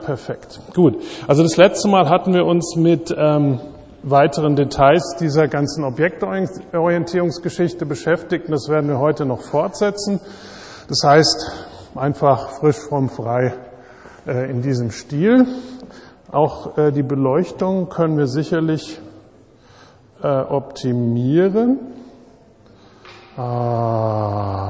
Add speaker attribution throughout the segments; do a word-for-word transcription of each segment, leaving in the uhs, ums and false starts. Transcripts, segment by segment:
Speaker 1: perfekt. Gut, also das letzte Mal hatten wir uns mit ähm, weiteren Details dieser ganzen Objektorientierungsgeschichte beschäftigt und das werden wir heute noch fortsetzen. Das heißt, einfach frisch from frei äh, in diesem Stil. Auch äh, die Beleuchtung können wir sicherlich äh, optimieren. Ah,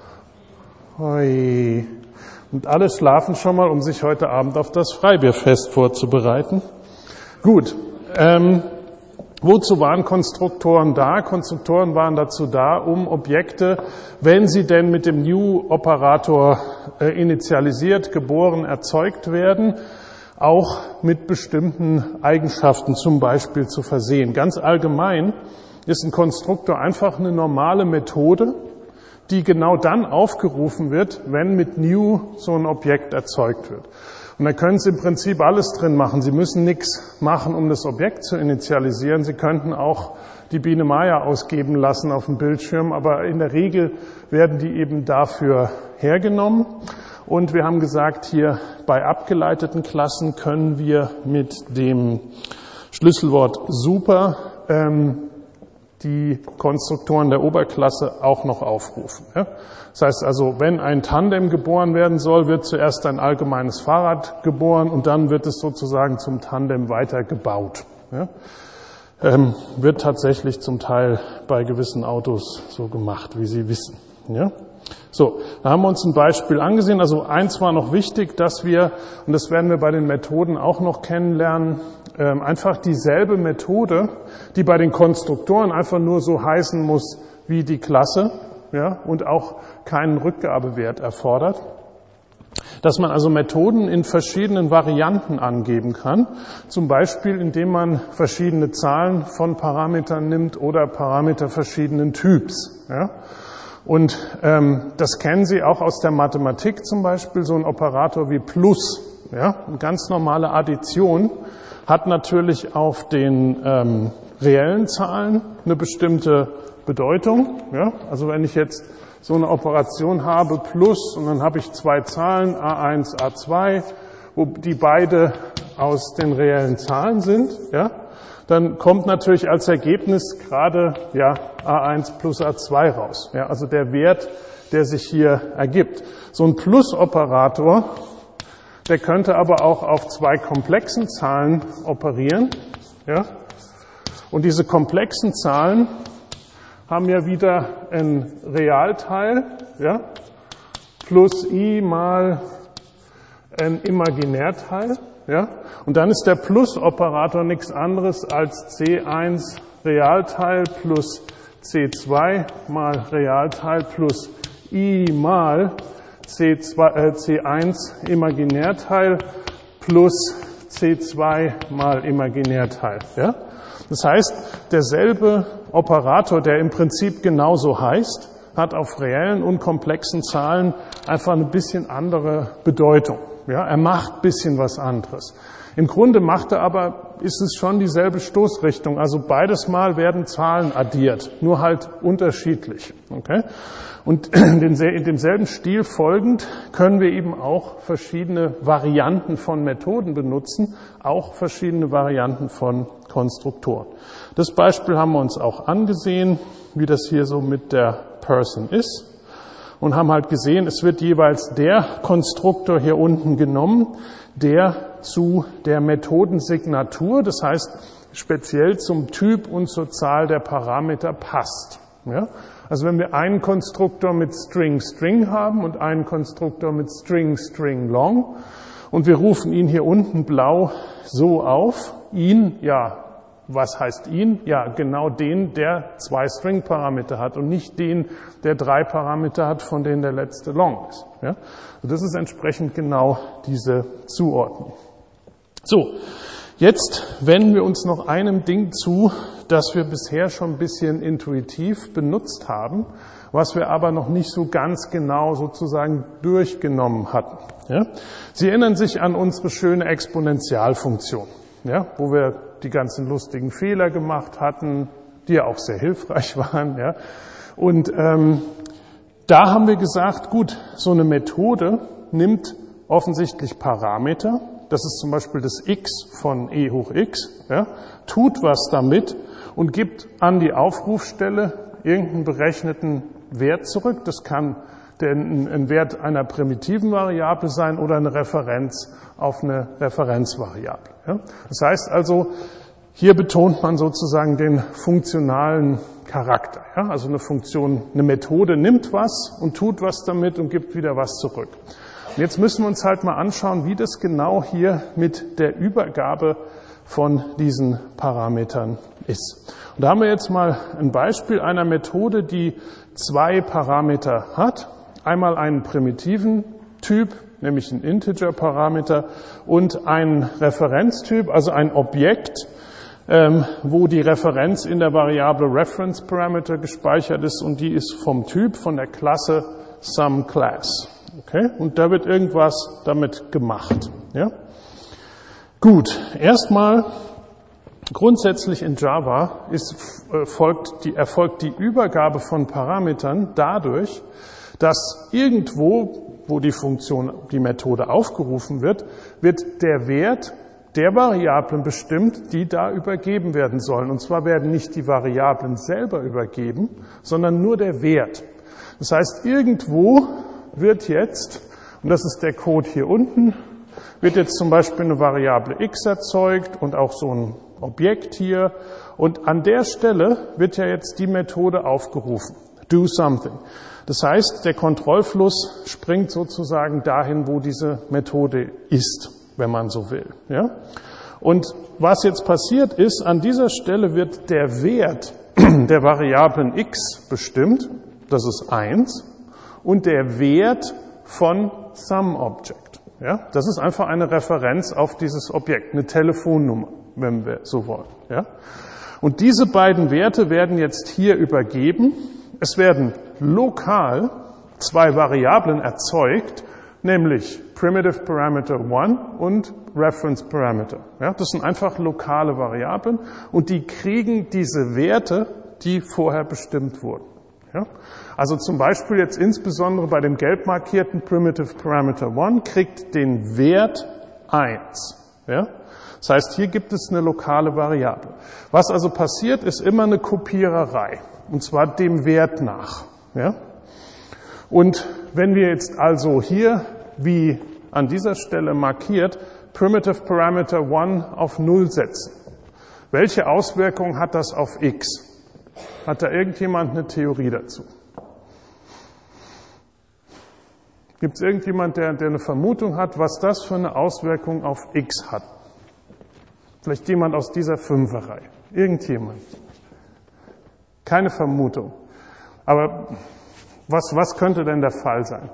Speaker 1: hoi. Und alle schlafen schon mal, um sich heute Abend auf das Freibierfest vorzubereiten. Gut, ähm, wozu waren Konstruktoren da? Konstruktoren waren dazu da, um Objekte, wenn sie denn mit dem New-Operator äh, initialisiert, geboren, erzeugt werden, auch mit bestimmten Eigenschaften zum Beispiel zu versehen. Ganz allgemein ist ein Konstruktor einfach eine normale Methode, die genau dann aufgerufen wird, wenn mit New so ein Objekt erzeugt wird. Und da können Sie im Prinzip alles drin machen. Sie müssen nichts machen, um das Objekt zu initialisieren. Sie könnten auch die Biene Maya ausgeben lassen auf dem Bildschirm, aber in der Regel werden die eben dafür hergenommen. Und wir haben gesagt, hier bei abgeleiteten Klassen können wir mit dem Schlüsselwort super ähm, die Konstruktoren der Oberklasse auch noch aufrufen. Ja? Das heißt also, wenn ein Tandem geboren werden soll, wird zuerst ein allgemeines Fahrrad geboren und dann wird es sozusagen zum Tandem weiter gebaut. Ja? Ähm, wird tatsächlich zum Teil bei gewissen Autos so gemacht, wie Sie wissen. Ja? So, da haben wir uns ein Beispiel angesehen. Also eins war noch wichtig, dass wir, und das werden wir bei den Methoden auch noch kennenlernen, ähm, einfach dieselbe Methode, die bei den Konstruktoren einfach nur so heißen muss wie die Klasse, ja, und auch keinen Rückgabewert erfordert, dass man also Methoden in verschiedenen Varianten angeben kann, zum Beispiel indem man verschiedene Zahlen von Parametern nimmt oder Parameter verschiedenen Typs, ja. Und ähm, das kennen Sie auch aus der Mathematik zum Beispiel, so ein Operator wie Plus, ja, eine ganz normale Addition, hat natürlich auf den ähm, reellen Zahlen eine bestimmte Bedeutung. Ja? Also wenn ich jetzt so eine Operation habe, Plus, und dann habe ich zwei Zahlen, a eins, a zwei, wo die beide aus den reellen Zahlen sind, ja, dann kommt natürlich als Ergebnis gerade ja, a eins plus a zwei raus. Ja, also der Wert, der sich hier ergibt. So ein Plus-Operator, der könnte aber auch auf zwei komplexen Zahlen operieren. Ja? Und diese komplexen Zahlen haben ja wieder ein Realteil, ja? Plus i mal ein Imaginärteil. Ja? Und dann ist der Plus-Operator nichts anderes als c eins Realteil plus c zwei mal Realteil plus i mal c zwei, äh, c eins Imaginärteil plus c zwei mal Imaginärteil. Ja? Das heißt, derselbe Operator, der im Prinzip genauso heißt, hat auf reellen und komplexen Zahlen einfach eine bisschen andere Bedeutung. Ja? Er macht ein bisschen was anderes. Im Grunde macht er aber, ist es schon dieselbe Stoßrichtung. Also beides Mal werden Zahlen addiert, nur halt unterschiedlich. Okay? Und in demselben Stil folgend können wir eben auch verschiedene Varianten von Methoden benutzen, auch verschiedene Varianten von Konstruktoren. Das Beispiel haben wir uns auch angesehen, wie das hier so mit der Person ist. Und haben halt gesehen, es wird jeweils der Konstruktor hier unten genommen, der zu der Methodensignatur, das heißt speziell zum Typ und zur Zahl der Parameter passt. Ja? Also wenn wir einen Konstruktor mit String String haben und einen Konstruktor mit String String Long und wir rufen ihn hier unten blau so auf, ihn, ja, was heißt ihn? Ja, genau den, der zwei String-Parameter hat und nicht den, der drei Parameter hat, von denen der letzte long ist. Ja? Und das ist entsprechend genau diese Zuordnung. So, jetzt wenden wir uns noch einem Ding zu, das wir bisher schon ein bisschen intuitiv benutzt haben, was wir aber noch nicht so ganz genau sozusagen durchgenommen hatten. Ja? Sie erinnern sich an unsere schöne Exponentialfunktion, ja? Wo wir die ganzen lustigen Fehler gemacht hatten, die ja auch sehr hilfreich waren. Ja? Und ähm, da haben wir gesagt, gut, so eine Methode nimmt offensichtlich Parameter, das ist zum Beispiel das x von e hoch x, ja, tut was damit und gibt an die Aufrufstelle irgendeinen berechneten Wert zurück. Das kann der, ein Wert einer primitiven Variable sein oder eine Referenz auf eine Referenzvariable. Ja. Das heißt also, hier betont man sozusagen den funktionalen Charakter. Ja. Also eine Funktion, eine Methode nimmt was und tut was damit und gibt wieder was zurück. Und jetzt müssen wir uns halt mal anschauen, wie das genau hier mit der Übergabe von diesen Parametern ist. Und da haben wir jetzt mal ein Beispiel einer Methode, die zwei Parameter hat. Einmal einen primitiven Typ, nämlich einen Integer-Parameter, und einen Referenztyp, also ein Objekt, ähm, wo die Referenz in der Variable Reference Parameter gespeichert ist, und die ist vom Typ, von der Klasse SumClass. Okay? Und da wird irgendwas damit gemacht. Ja? Gut, erstmal grundsätzlich in Java ist, äh, folgt die, erfolgt die Übergabe von Parametern dadurch, dass irgendwo, wo die Funktion, die Methode aufgerufen wird, wird der Wert der Variablen bestimmt, die da übergeben werden sollen. Und zwar werden nicht die Variablen selber übergeben, sondern nur der Wert. Das heißt, irgendwo wird jetzt, und das ist der Code hier unten, wird jetzt zum Beispiel eine Variable x erzeugt und auch so ein Objekt hier. Und an der Stelle wird ja jetzt die Methode aufgerufen. Do something. Das heißt, der Kontrollfluss springt sozusagen dahin, wo diese Methode ist, wenn man so will. Ja? Und was jetzt passiert ist, an dieser Stelle wird der Wert der Variablen x bestimmt, das ist eins, und der Wert von SumObject. Ja? Das ist einfach eine Referenz auf dieses Objekt, eine Telefonnummer, wenn wir so wollen. Ja? Und diese beiden Werte werden jetzt hier übergeben. Es werden lokal zwei Variablen erzeugt, nämlich Primitive Parameter eins und Reference Parameter. Ja, das sind einfach lokale Variablen und die kriegen diese Werte, die vorher bestimmt wurden. Ja, also zum Beispiel jetzt insbesondere bei dem gelb markierten Primitive Parameter eins kriegt den Wert eins. Ja? Das heißt, hier gibt es eine lokale Variable. Was also passiert, ist immer eine Kopiererei, und zwar dem Wert nach. Ja? Und wenn wir jetzt also hier, wie an dieser Stelle markiert, Primitive Parameter eins auf null setzen, welche Auswirkungen hat das auf x? Hat da irgendjemand eine Theorie dazu? Gibt es irgendjemand, der, der eine Vermutung hat, was das für eine Auswirkung auf x hat? Vielleicht jemand aus dieser Fünferreihe. Irgendjemand. Keine Vermutung. Aber was, was könnte denn der Fall sein?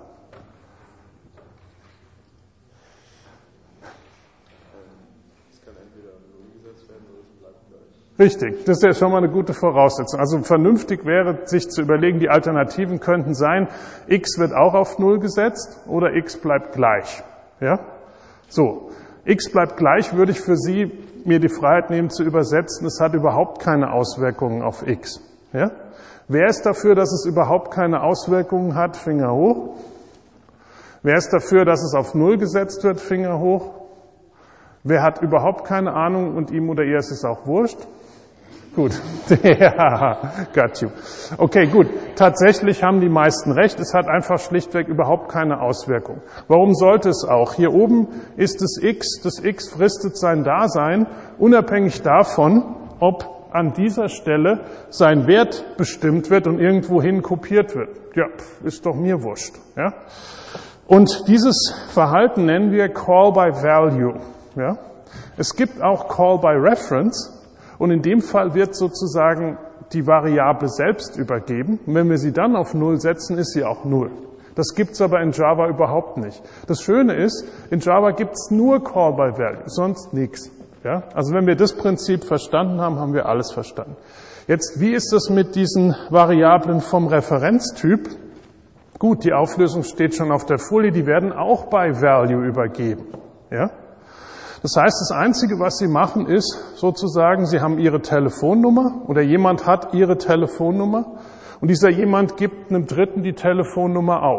Speaker 2: Es kann entweder null gesetzt werden oder es bleibt gleich.
Speaker 1: Richtig, das ist ja schon mal eine gute Voraussetzung. Also vernünftig wäre, sich zu überlegen, die Alternativen könnten sein, x wird auch auf null gesetzt oder x bleibt gleich. Ja? So, x bleibt gleich würde ich für Sie mir die Freiheit nehmen zu übersetzen, es hat überhaupt keine Auswirkungen auf x. Ja? Wer ist dafür, dass es überhaupt keine Auswirkungen hat? Finger hoch. Wer ist dafür, dass es auf null gesetzt wird? Finger hoch. Wer hat überhaupt keine Ahnung und ihm oder ihr ist es auch wurscht? Gut. Ja, got you. Okay, gut. Tatsächlich haben die meisten recht. Es hat einfach schlichtweg überhaupt keine Auswirkung. Warum sollte es auch? Hier oben ist das x. Das x fristet sein Dasein, unabhängig davon, ob an dieser Stelle sein Wert bestimmt wird und irgendwohin kopiert wird. Ja, ist doch mir wurscht. Ja? Und dieses Verhalten nennen wir Call by Value. Ja? Es gibt auch Call by Reference. Und in dem Fall wird sozusagen die Variable selbst übergeben. Und wenn wir sie dann auf null setzen, ist sie auch null. Das gibt's aber in Java überhaupt nicht. Das Schöne ist, in Java gibt's nur Call by Value, sonst nichts. Ja? Also wenn wir das Prinzip verstanden haben, haben wir alles verstanden. Jetzt, wie ist das mit diesen Variablen vom Referenztyp? Gut, die Auflösung steht schon auf der Folie, die werden auch by Value übergeben. Ja? Das heißt, das Einzige, was Sie machen, ist sozusagen, Sie haben Ihre Telefonnummer oder jemand hat Ihre Telefonnummer und dieser jemand gibt einem Dritten die Telefonnummer auch.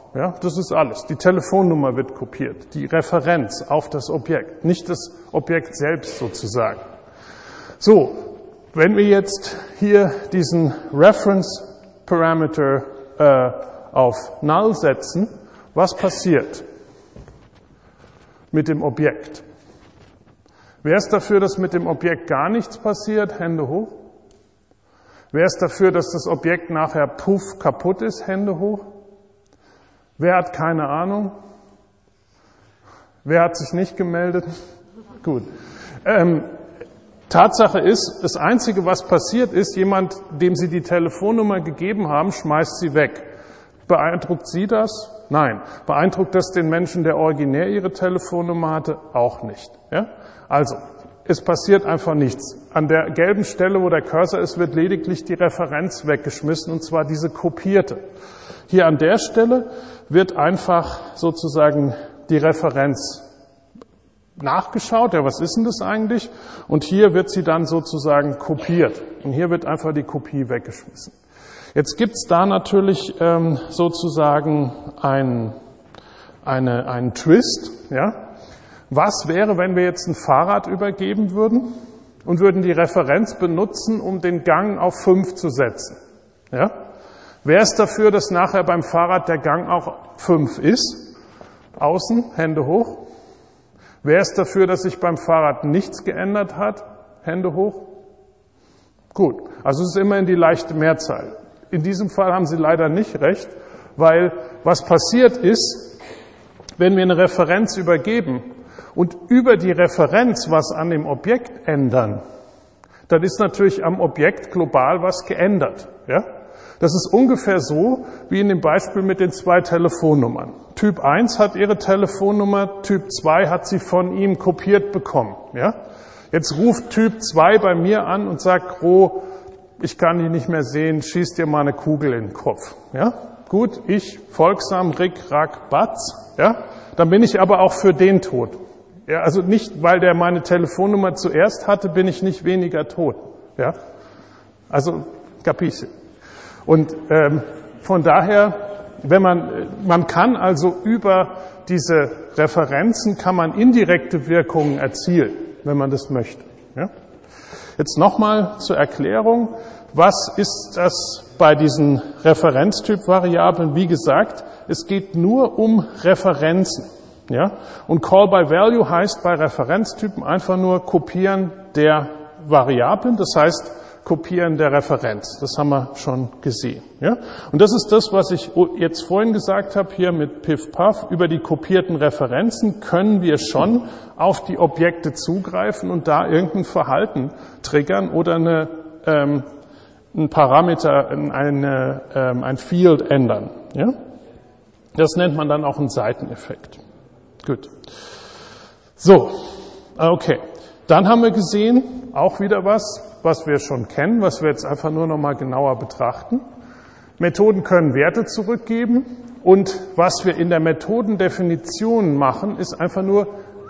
Speaker 1: Ja, das ist alles. Die Telefonnummer wird kopiert, die Referenz auf das Objekt, nicht das Objekt selbst sozusagen. So, wenn wir jetzt hier diesen Reference Parameter äh, auf Null setzen, was passiert mit dem Objekt? Wer ist dafür, dass mit dem Objekt gar nichts passiert? Hände hoch. Wer ist dafür, dass das Objekt nachher puff kaputt ist? Hände hoch. Wer hat keine Ahnung? Wer hat sich nicht gemeldet? Gut. Ähm, Tatsache ist, das Einzige, was passiert ist, jemand, dem Sie die Telefonnummer gegeben haben, schmeißt sie weg. Beeindruckt Sie das? Nein. Beeindruckt das den Menschen, der originär Ihre Telefonnummer hatte? Auch nicht. Ja? Also, es passiert einfach nichts. An der gelben Stelle, wo der Cursor ist, wird lediglich die Referenz weggeschmissen, und zwar diese kopierte. Hier an der Stelle wird einfach sozusagen die Referenz nachgeschaut. Ja, was ist denn das eigentlich? Und hier wird sie dann sozusagen kopiert. Und hier wird einfach die Kopie weggeschmissen. Jetzt gibt's da natürlich ähm, sozusagen ein, eine, einen Twist. Ja? Was wäre, wenn wir jetzt ein Fahrrad übergeben würden und würden die Referenz benutzen, um den Gang auf fünf zu setzen? Ja? Wer ist dafür, dass nachher beim Fahrrad der Gang auch fünf ist? Außen, Hände hoch. Wer ist dafür, dass sich beim Fahrrad nichts geändert hat? Hände hoch. Gut, also es ist immerhin die leichte Mehrzahl. In diesem Fall haben Sie leider nicht recht, weil was passiert ist, wenn wir eine Referenz übergeben und über die Referenz was an dem Objekt ändern, dann ist natürlich am Objekt global was geändert. Ja? Das ist ungefähr so wie in dem Beispiel mit den zwei Telefonnummern. Typ eins hat ihre Telefonnummer, Typ zwei hat sie von ihm kopiert bekommen. Ja? Jetzt ruft Typ zwei bei mir an und sagt, Gro, ich kann dich nicht mehr sehen, schieß dir mal eine Kugel in den Kopf. Ja? Gut, ich, folgsam, Rick, Rack, Batz, ja? Dann bin ich aber auch für den tot. Ja, also nicht, weil der meine Telefonnummer zuerst hatte, bin ich nicht weniger tot. Ja? Also, capisce. Und ähm, von daher, wenn man, man kann also über diese Referenzen kann man indirekte Wirkungen erzielen, wenn man das möchte. Ja? Jetzt nochmal zur Erklärung, was ist das bei diesen Referenztyp-Variablen? Wie gesagt, es geht nur um Referenzen. Ja? Und Call by Value heißt bei Referenztypen einfach nur Kopieren der Variablen, das heißt Kopieren der Referenz. Das haben wir schon gesehen. Ja? Und das ist das, was ich jetzt vorhin gesagt habe, hier mit Piff-Puff. Über die kopierten Referenzen können wir schon auf die Objekte zugreifen und da irgendein Verhalten triggern oder eine, ähm, ein Parameter, eine, ähm, ein Field ändern. Ja? Das nennt man dann auch einen Seiteneffekt. Gut. So, okay. Dann haben wir gesehen, auch wieder was, was wir schon kennen, was wir jetzt einfach nur noch mal genauer betrachten. Methoden können Werte zurückgeben und was wir in der Methodendefinition machen, ist einfach nur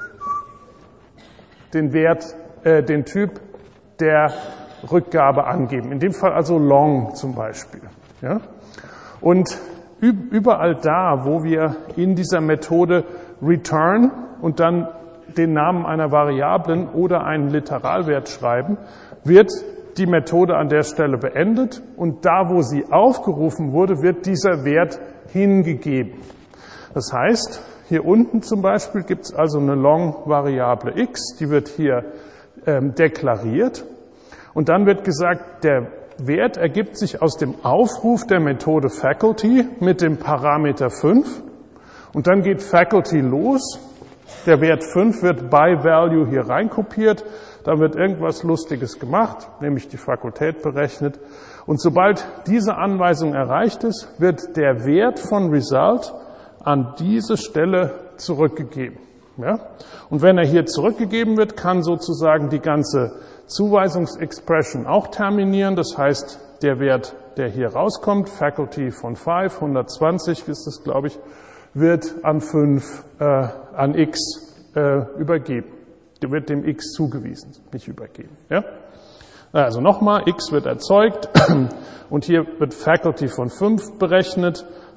Speaker 1: den Wert, äh, den Typ der Rückgabe angeben. In dem Fall also long zum Beispiel. Ja? Und überall da, wo wir in dieser Methode return und dann den Namen einer Variablen oder einen Literalwert schreiben, wird die Methode an der Stelle beendet und da, wo sie aufgerufen wurde, wird dieser Wert hingegeben. Das heißt, hier unten zum Beispiel gibt es also eine Long-Variable x, die wird hier ähm, deklariert und dann wird gesagt, der Wert ergibt sich aus dem Aufruf der Methode Faculty mit dem Parameter fünf und dann geht Faculty los. Der Wert fünf wird by Value hier reinkopiert, dann wird irgendwas Lustiges gemacht, nämlich die Fakultät berechnet. Und sobald diese Anweisung erreicht ist, wird der Wert von Result an diese Stelle zurückgegeben. Ja? Und wenn er hier zurückgegeben wird, kann sozusagen die ganze Zuweisungsexpression auch terminieren. Das heißt, der Wert, der hier rauskommt, Faculty von fünf, hundertzwanzig ist es, glaube ich, wird an fünf, äh, an x äh, übergeben. Der wird dem x zugewiesen, nicht übergeben. Ja? Also nochmal, x wird erzeugt und hier wird Faculty von fünf berechnet.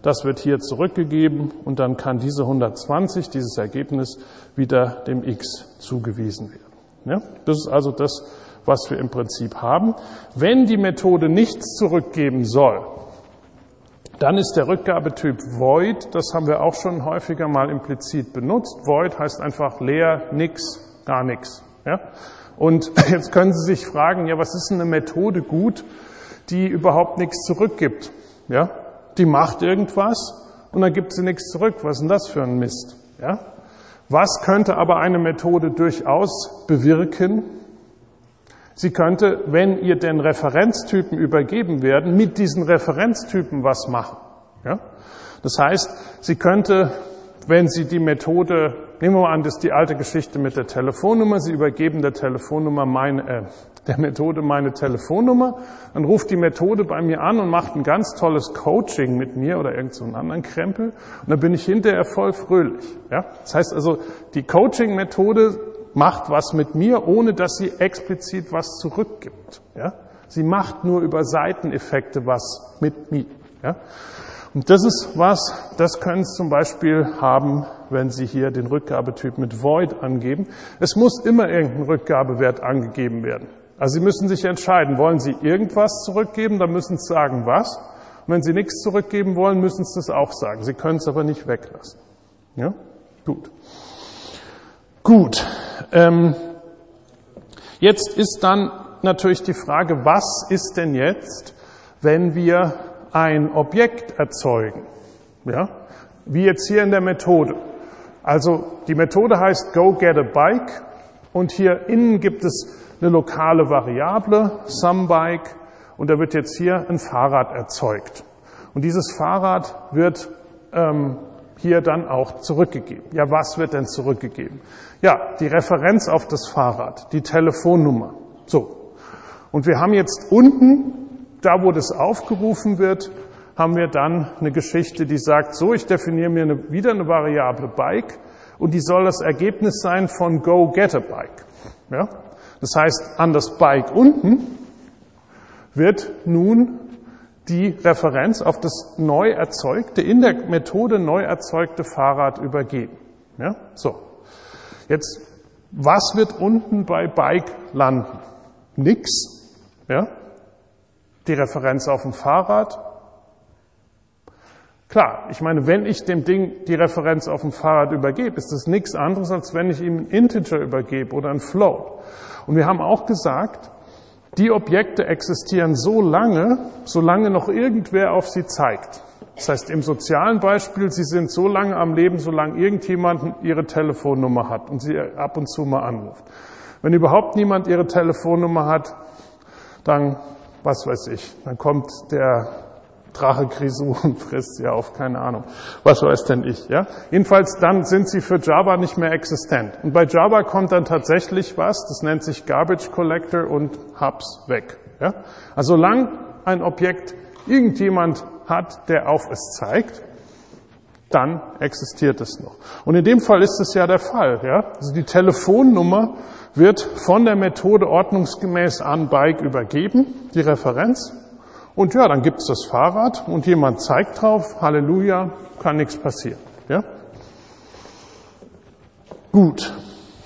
Speaker 1: Das wird hier zurückgegeben und dann kann diese hundertzwanzig, dieses Ergebnis, wieder dem x zugewiesen werden. Ja? Das ist also das, was wir im Prinzip haben. Wenn die Methode nichts zurückgeben soll, dann ist der Rückgabetyp void. Das haben wir auch schon häufiger mal implizit benutzt. Void heißt einfach leer, nix, gar nichts. Ja? Und jetzt können Sie sich fragen, ja, was ist eine Methode gut, die überhaupt nichts zurückgibt? Ja? Die macht irgendwas und dann gibt sie nichts zurück. Was ist denn das für ein Mist? Ja? Was könnte aber eine Methode durchaus bewirken? Sie könnte, wenn ihr denn Referenztypen übergeben werden, mit diesen Referenztypen was machen. Ja? Das heißt, sie könnte, wenn Sie die Methode, nehmen wir mal an, das ist die alte Geschichte mit der Telefonnummer, Sie übergeben der Telefonnummer meine, äh, der Methode meine Telefonnummer, dann ruft die Methode bei mir an und macht ein ganz tolles Coaching mit mir oder irgend so einen anderen Krempel und dann bin ich hinterher voll fröhlich. Ja? Das heißt also, die Coaching-Methode macht was mit mir, ohne dass sie explizit was zurückgibt. Ja? Sie macht nur über Seiteneffekte was mit mir. Ja? Und das ist was, das können Sie zum Beispiel haben, wenn Sie hier den Rückgabetyp mit void angeben. Es muss immer irgendein Rückgabewert angegeben werden. Also Sie müssen sich entscheiden, wollen Sie irgendwas zurückgeben, dann müssen Sie sagen, was. Und wenn Sie nichts zurückgeben wollen, müssen Sie das auch sagen. Sie können es aber nicht weglassen. Ja? Gut. Gut. Ähm, jetzt ist dann natürlich die Frage, was ist denn jetzt, wenn wir ein Objekt erzeugen? Ja? Wie jetzt hier in der Methode. Also die Methode heißt go get a bike und hier innen gibt es eine lokale Variable, SomeBike, und da wird jetzt hier ein Fahrrad erzeugt. Und dieses Fahrrad wird ähm, hier dann auch zurückgegeben. Ja, was wird denn zurückgegeben? Ja, die Referenz auf das Fahrrad, die Telefonnummer. So. Und wir haben jetzt unten, da wo das aufgerufen wird, haben wir dann eine Geschichte, die sagt, so, ich definiere mir eine, wieder eine Variable Bike und die soll das Ergebnis sein von go get a bike. Ja? Das heißt, an das Bike unten wird nun die Referenz auf das neu erzeugte, in der Methode neu erzeugte Fahrrad übergeben. Ja? So. Jetzt, was wird unten bei Bike landen? Nix. Ja? Die Referenz auf dem Fahrrad. Klar, ich meine, wenn ich dem Ding die Referenz auf dem Fahrrad übergebe, ist das nichts anderes, als wenn ich ihm einen Integer übergebe oder einen Float. Und wir haben auch gesagt, die Objekte existieren so lange, solange noch irgendwer auf sie zeigt. Das heißt, im sozialen Beispiel, sie sind so lange am Leben, solange irgendjemand ihre Telefonnummer hat und sie ab und zu mal anruft. Wenn überhaupt niemand ihre Telefonnummer hat, dann, was weiß ich, dann kommt der Drache Grisou und frisst sie auf, keine Ahnung. Was weiß denn ich, ja? Jedenfalls, dann sind sie für Java nicht mehr existent. Und bei Java kommt dann tatsächlich was, das nennt sich Garbage Collector und Hubs weg, ja? Also solange ein Objekt irgendjemand hat, der auf es zeigt, dann existiert es noch. Und in dem Fall ist es ja der Fall, ja? Also die Telefonnummer wird von der Methode ordnungsgemäß an Bike übergeben, die Referenz. Und ja, dann gibt's das Fahrrad und jemand zeigt drauf, Halleluja, kann nichts passieren. Ja? Gut.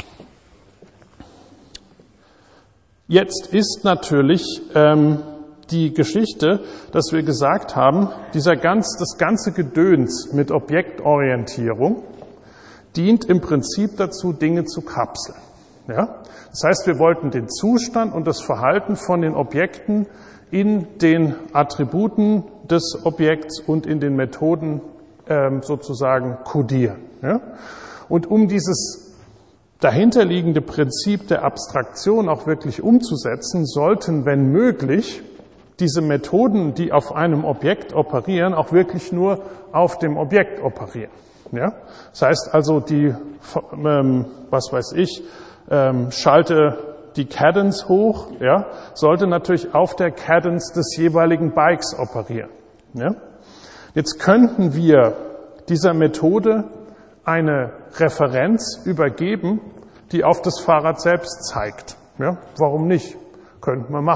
Speaker 1: Jetzt ist natürlich ähm, die Geschichte, dass wir gesagt haben, dieser ganz, das ganze Gedöns mit Objektorientierung dient im Prinzip dazu, Dinge zu kapseln. Ja? Das heißt, wir wollten den Zustand und das Verhalten von den Objekten in den Attributen des Objekts und in den Methoden ähm, sozusagen kodieren. Ja? Und um dieses dahinterliegende Prinzip der Abstraktion auch wirklich umzusetzen, sollten, wenn möglich, diese Methoden, die auf einem Objekt operieren, auch wirklich nur auf dem Objekt operieren. Ja? Das heißt also, die, ähm, was weiß ich, ähm, schalte die Cadence hoch, ja, sollte natürlich auf der Cadence des jeweiligen Bikes operieren. Ja. Jetzt könnten wir dieser Methode eine Referenz übergeben, die auf das Fahrrad selbst zeigt. Ja. Warum nicht? Könnten wir machen.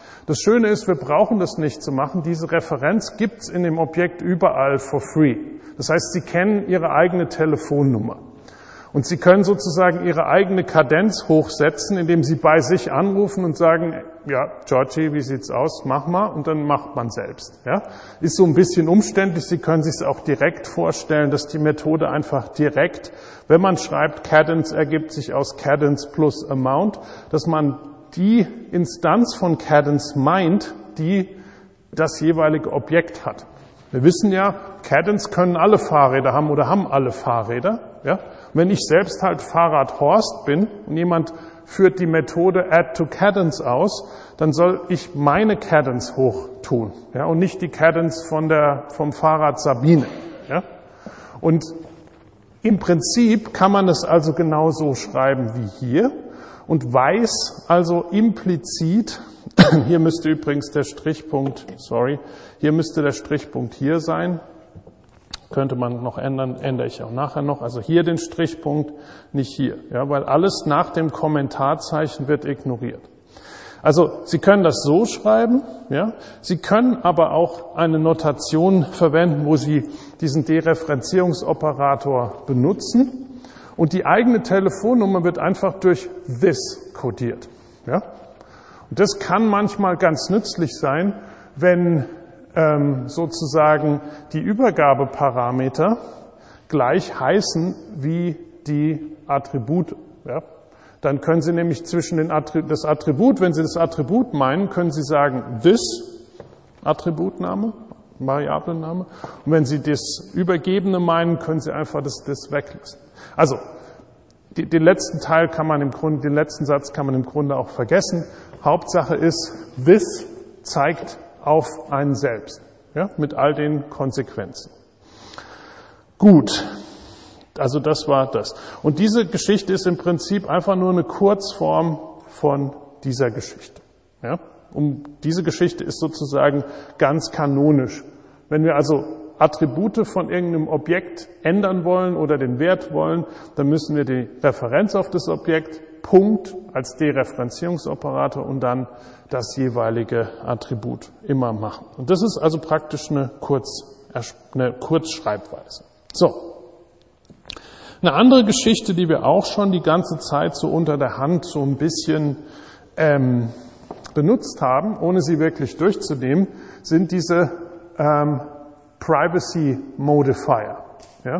Speaker 1: Das Schöne ist, wir brauchen das nicht zu machen. Diese Referenz gibt's in dem Objekt überall for free. Das heißt, Sie kennen Ihre eigene Telefonnummer. Und Sie können sozusagen Ihre eigene Kadenz hochsetzen, indem Sie bei sich anrufen und sagen, ja, Georgie, wie sieht's aus? Mach mal. Und dann macht man selbst. Ja? Ist so ein bisschen umständlich. Sie können sich es auch direkt vorstellen, dass die Methode einfach direkt, wenn man schreibt, Cadence ergibt sich aus Cadence plus Amount, dass man die Instanz von Cadence meint, die das jeweilige Objekt hat. Wir wissen ja, Cadence können alle Fahrräder haben oder haben alle Fahrräder. Ja? Wenn ich selbst halt Fahrrad Horst bin und jemand führt die Methode add to Cadence aus, dann soll ich meine Cadence hoch tun, ja, und nicht die Cadence von der, vom Fahrrad Sabine. Ja. Und im Prinzip kann man es also genauso schreiben wie hier und weiß also implizit, hier müsste übrigens der Strichpunkt, sorry, hier müsste der Strichpunkt hier sein. Könnte man noch ändern, ändere ich auch nachher noch. Also hier den Strichpunkt, nicht hier. Ja, weil alles nach dem Kommentarzeichen wird ignoriert. Also Sie können das so schreiben, ja. Sie können aber auch eine Notation verwenden, wo Sie diesen Dereferenzierungsoperator benutzen und die eigene Telefonnummer wird einfach durch this kodiert. Ja. Und das kann manchmal ganz nützlich sein, wenn sozusagen die Übergabeparameter gleich heißen wie die Attribute. Ja? Dann können Sie nämlich zwischen den Attribut, das Attribut, wenn Sie das Attribut meinen, können Sie sagen this Attributname, Variablenname. Und wenn Sie das Übergebene meinen, können Sie einfach das this weglassen. Also die, den letzten Teil kann man im Grunde, den letzten Satz kann man im Grunde auch vergessen. Hauptsache ist, this zeigt auf einen selbst, ja, mit all den Konsequenzen. Gut, also das war das. Und diese Geschichte ist im Prinzip einfach nur eine Kurzform von dieser Geschichte. Ja. Um diese Geschichte ist sozusagen ganz kanonisch. Wenn wir also Attribute von irgendeinem Objekt ändern wollen oder den Wert wollen, dann müssen wir die Referenz auf das Objekt, Punkt als Dereferenzierungsoperator und dann das jeweilige Attribut immer machen. Und das ist also praktisch eine, Kurz, eine Kurzschreibweise. So. Eine andere Geschichte, die wir auch schon die ganze Zeit so unter der Hand so ein bisschen ähm, benutzt haben, ohne sie wirklich durchzunehmen, sind diese ähm, Privacy Modifier. Ja?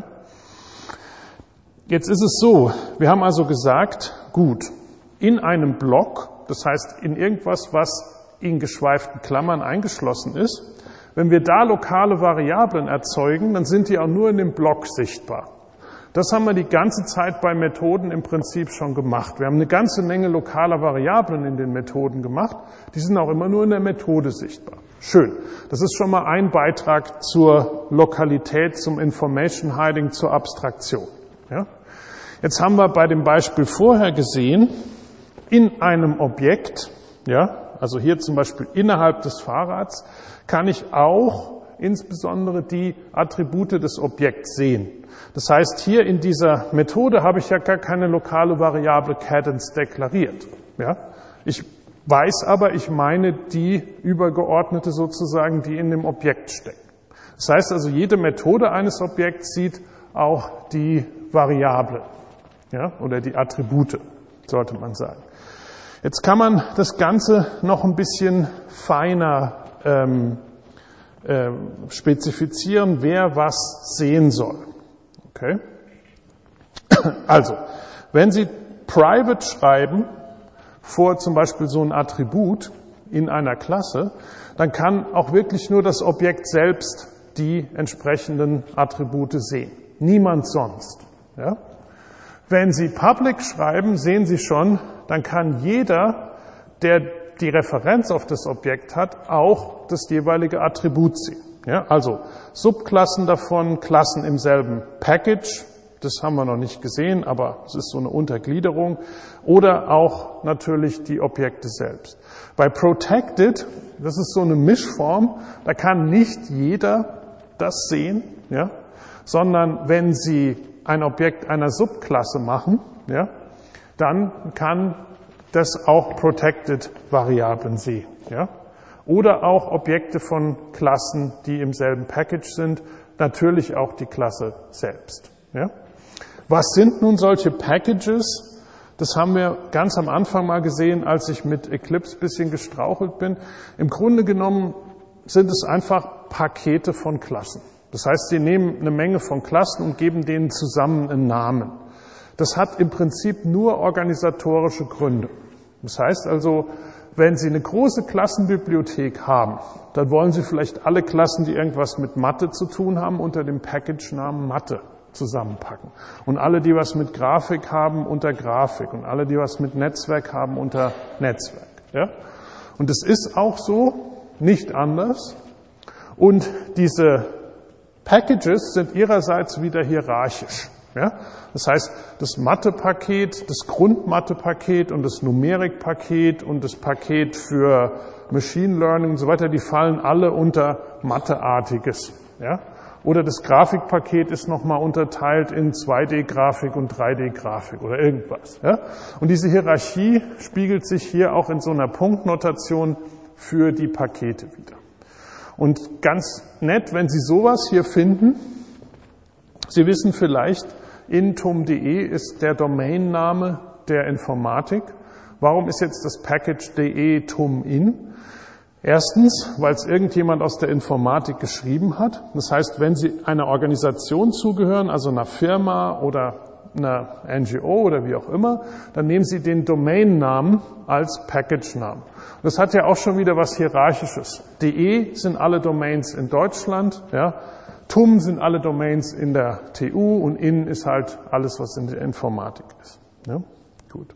Speaker 1: Jetzt ist es so, wir haben also gesagt, gut, in einem Block, das heißt in irgendwas, was in geschweiften Klammern eingeschlossen ist, wenn wir da lokale Variablen erzeugen, dann sind die auch nur in dem Block sichtbar. Das haben wir die ganze Zeit bei Methoden im Prinzip schon gemacht. Wir haben eine ganze Menge lokaler Variablen in den Methoden gemacht, die sind auch immer nur in der Methode sichtbar. Schön. Das ist schon mal ein Beitrag zur Lokalität, zum Information Hiding, zur Abstraktion. Ja? Jetzt haben wir bei dem Beispiel vorher gesehen, in einem Objekt, ja, also hier zum Beispiel innerhalb des Fahrrads, kann ich auch insbesondere die Attribute des Objekts sehen. Das heißt, hier in dieser Methode habe ich ja gar keine lokale Variable Cadence deklariert. Ja? Ich weiß aber, ich meine die übergeordnete sozusagen, die in dem Objekt steckt. Das heißt also, jede Methode eines Objekts sieht auch die Variable, ja, oder die Attribute, sollte man sagen. Jetzt kann man das Ganze noch ein bisschen feiner ähm, äh, spezifizieren, wer was sehen soll. Okay? Also, wenn Sie private schreiben vor zum Beispiel so ein Attribut in einer Klasse, dann kann auch wirklich nur das Objekt selbst die entsprechenden Attribute sehen. Niemand sonst. Ja? Wenn Sie public schreiben, sehen Sie schon, dann kann jeder, der die Referenz auf das Objekt hat, auch das jeweilige Attribut sehen. Ja? Also Subklassen davon, Klassen im selben Package, das haben wir noch nicht gesehen, aber es ist so eine Untergliederung, oder auch natürlich die Objekte selbst. Bei Protected, das ist so eine Mischform, da kann nicht jeder das sehen, ja, sondern wenn Sie ein Objekt einer Subklasse machen, ja, dann kann das auch Protected Variablen sehen. Ja? Oder auch Objekte von Klassen, die im selben Package sind, natürlich auch die Klasse selbst. Ja? Was sind nun solche Packages? Das haben wir ganz am Anfang mal gesehen, als ich mit Eclipse ein bisschen gestrauchelt bin. Im Grunde genommen sind es einfach Pakete von Klassen. Das heißt, Sie nehmen eine Menge von Klassen und geben denen zusammen einen Namen. Das hat im Prinzip nur organisatorische Gründe. Das heißt also, wenn Sie eine große Klassenbibliothek haben, dann wollen Sie vielleicht alle Klassen, die irgendwas mit Mathe zu tun haben, unter dem Package-Namen Mathe zusammenpacken. Und alle, die was mit Grafik haben, unter Grafik. Und alle, die was mit Netzwerk haben, unter Netzwerk. Ja? Und es ist auch so, nicht anders. Und diese Packages sind ihrerseits wieder hierarchisch. Ja? Das heißt, das Mathe-Paket, das Grund-Mathe-Paket und das Numerik-Paket und das Paket für Machine Learning und so weiter, die fallen alle unter Matheartiges. Ja? Oder das Grafikpaket ist nochmal unterteilt in zwei D Grafik und drei D Grafik oder irgendwas. Ja? Und diese Hierarchie spiegelt sich hier auch in so einer Punktnotation für die Pakete wieder. Und ganz nett, wenn Sie sowas hier finden, Sie wissen vielleicht, intum punkt de ist der Domainname der Informatik. Warum ist jetzt das Package de tum-in? Erstens, weil es irgendjemand aus der Informatik geschrieben hat. Das heißt, wenn Sie einer Organisation zugehören, also einer Firma oder einer N G O oder wie auch immer, dann nehmen Sie den Domainnamen als Package-Namen. Das hat ja auch schon wieder was Hierarchisches. De sind alle Domains in Deutschland, ja. Tum sind alle Domains in der T U und in ist halt alles, was in der Informatik ist. Ja? Gut.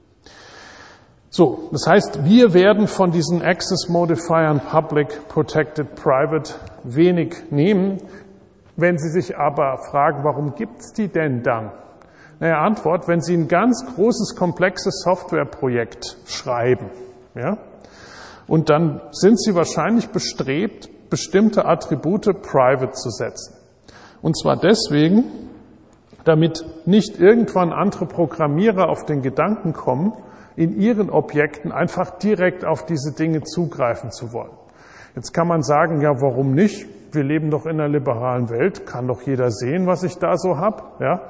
Speaker 1: So, das heißt, wir werden von diesen Access Modifiern Public, Protected, Private wenig nehmen. Wenn Sie sich aber fragen, warum gibt's die denn dann? Naja, Antwort, wenn Sie ein ganz großes, komplexes Softwareprojekt schreiben, ja, und dann sind Sie wahrscheinlich bestrebt, bestimmte Attribute private zu setzen. Und zwar deswegen, damit nicht irgendwann andere Programmierer auf den Gedanken kommen, in ihren Objekten einfach direkt auf diese Dinge zugreifen zu wollen. Jetzt kann man sagen, ja, warum nicht? Wir leben doch in einer liberalen Welt, kann doch jeder sehen, was ich da so habe. Ja,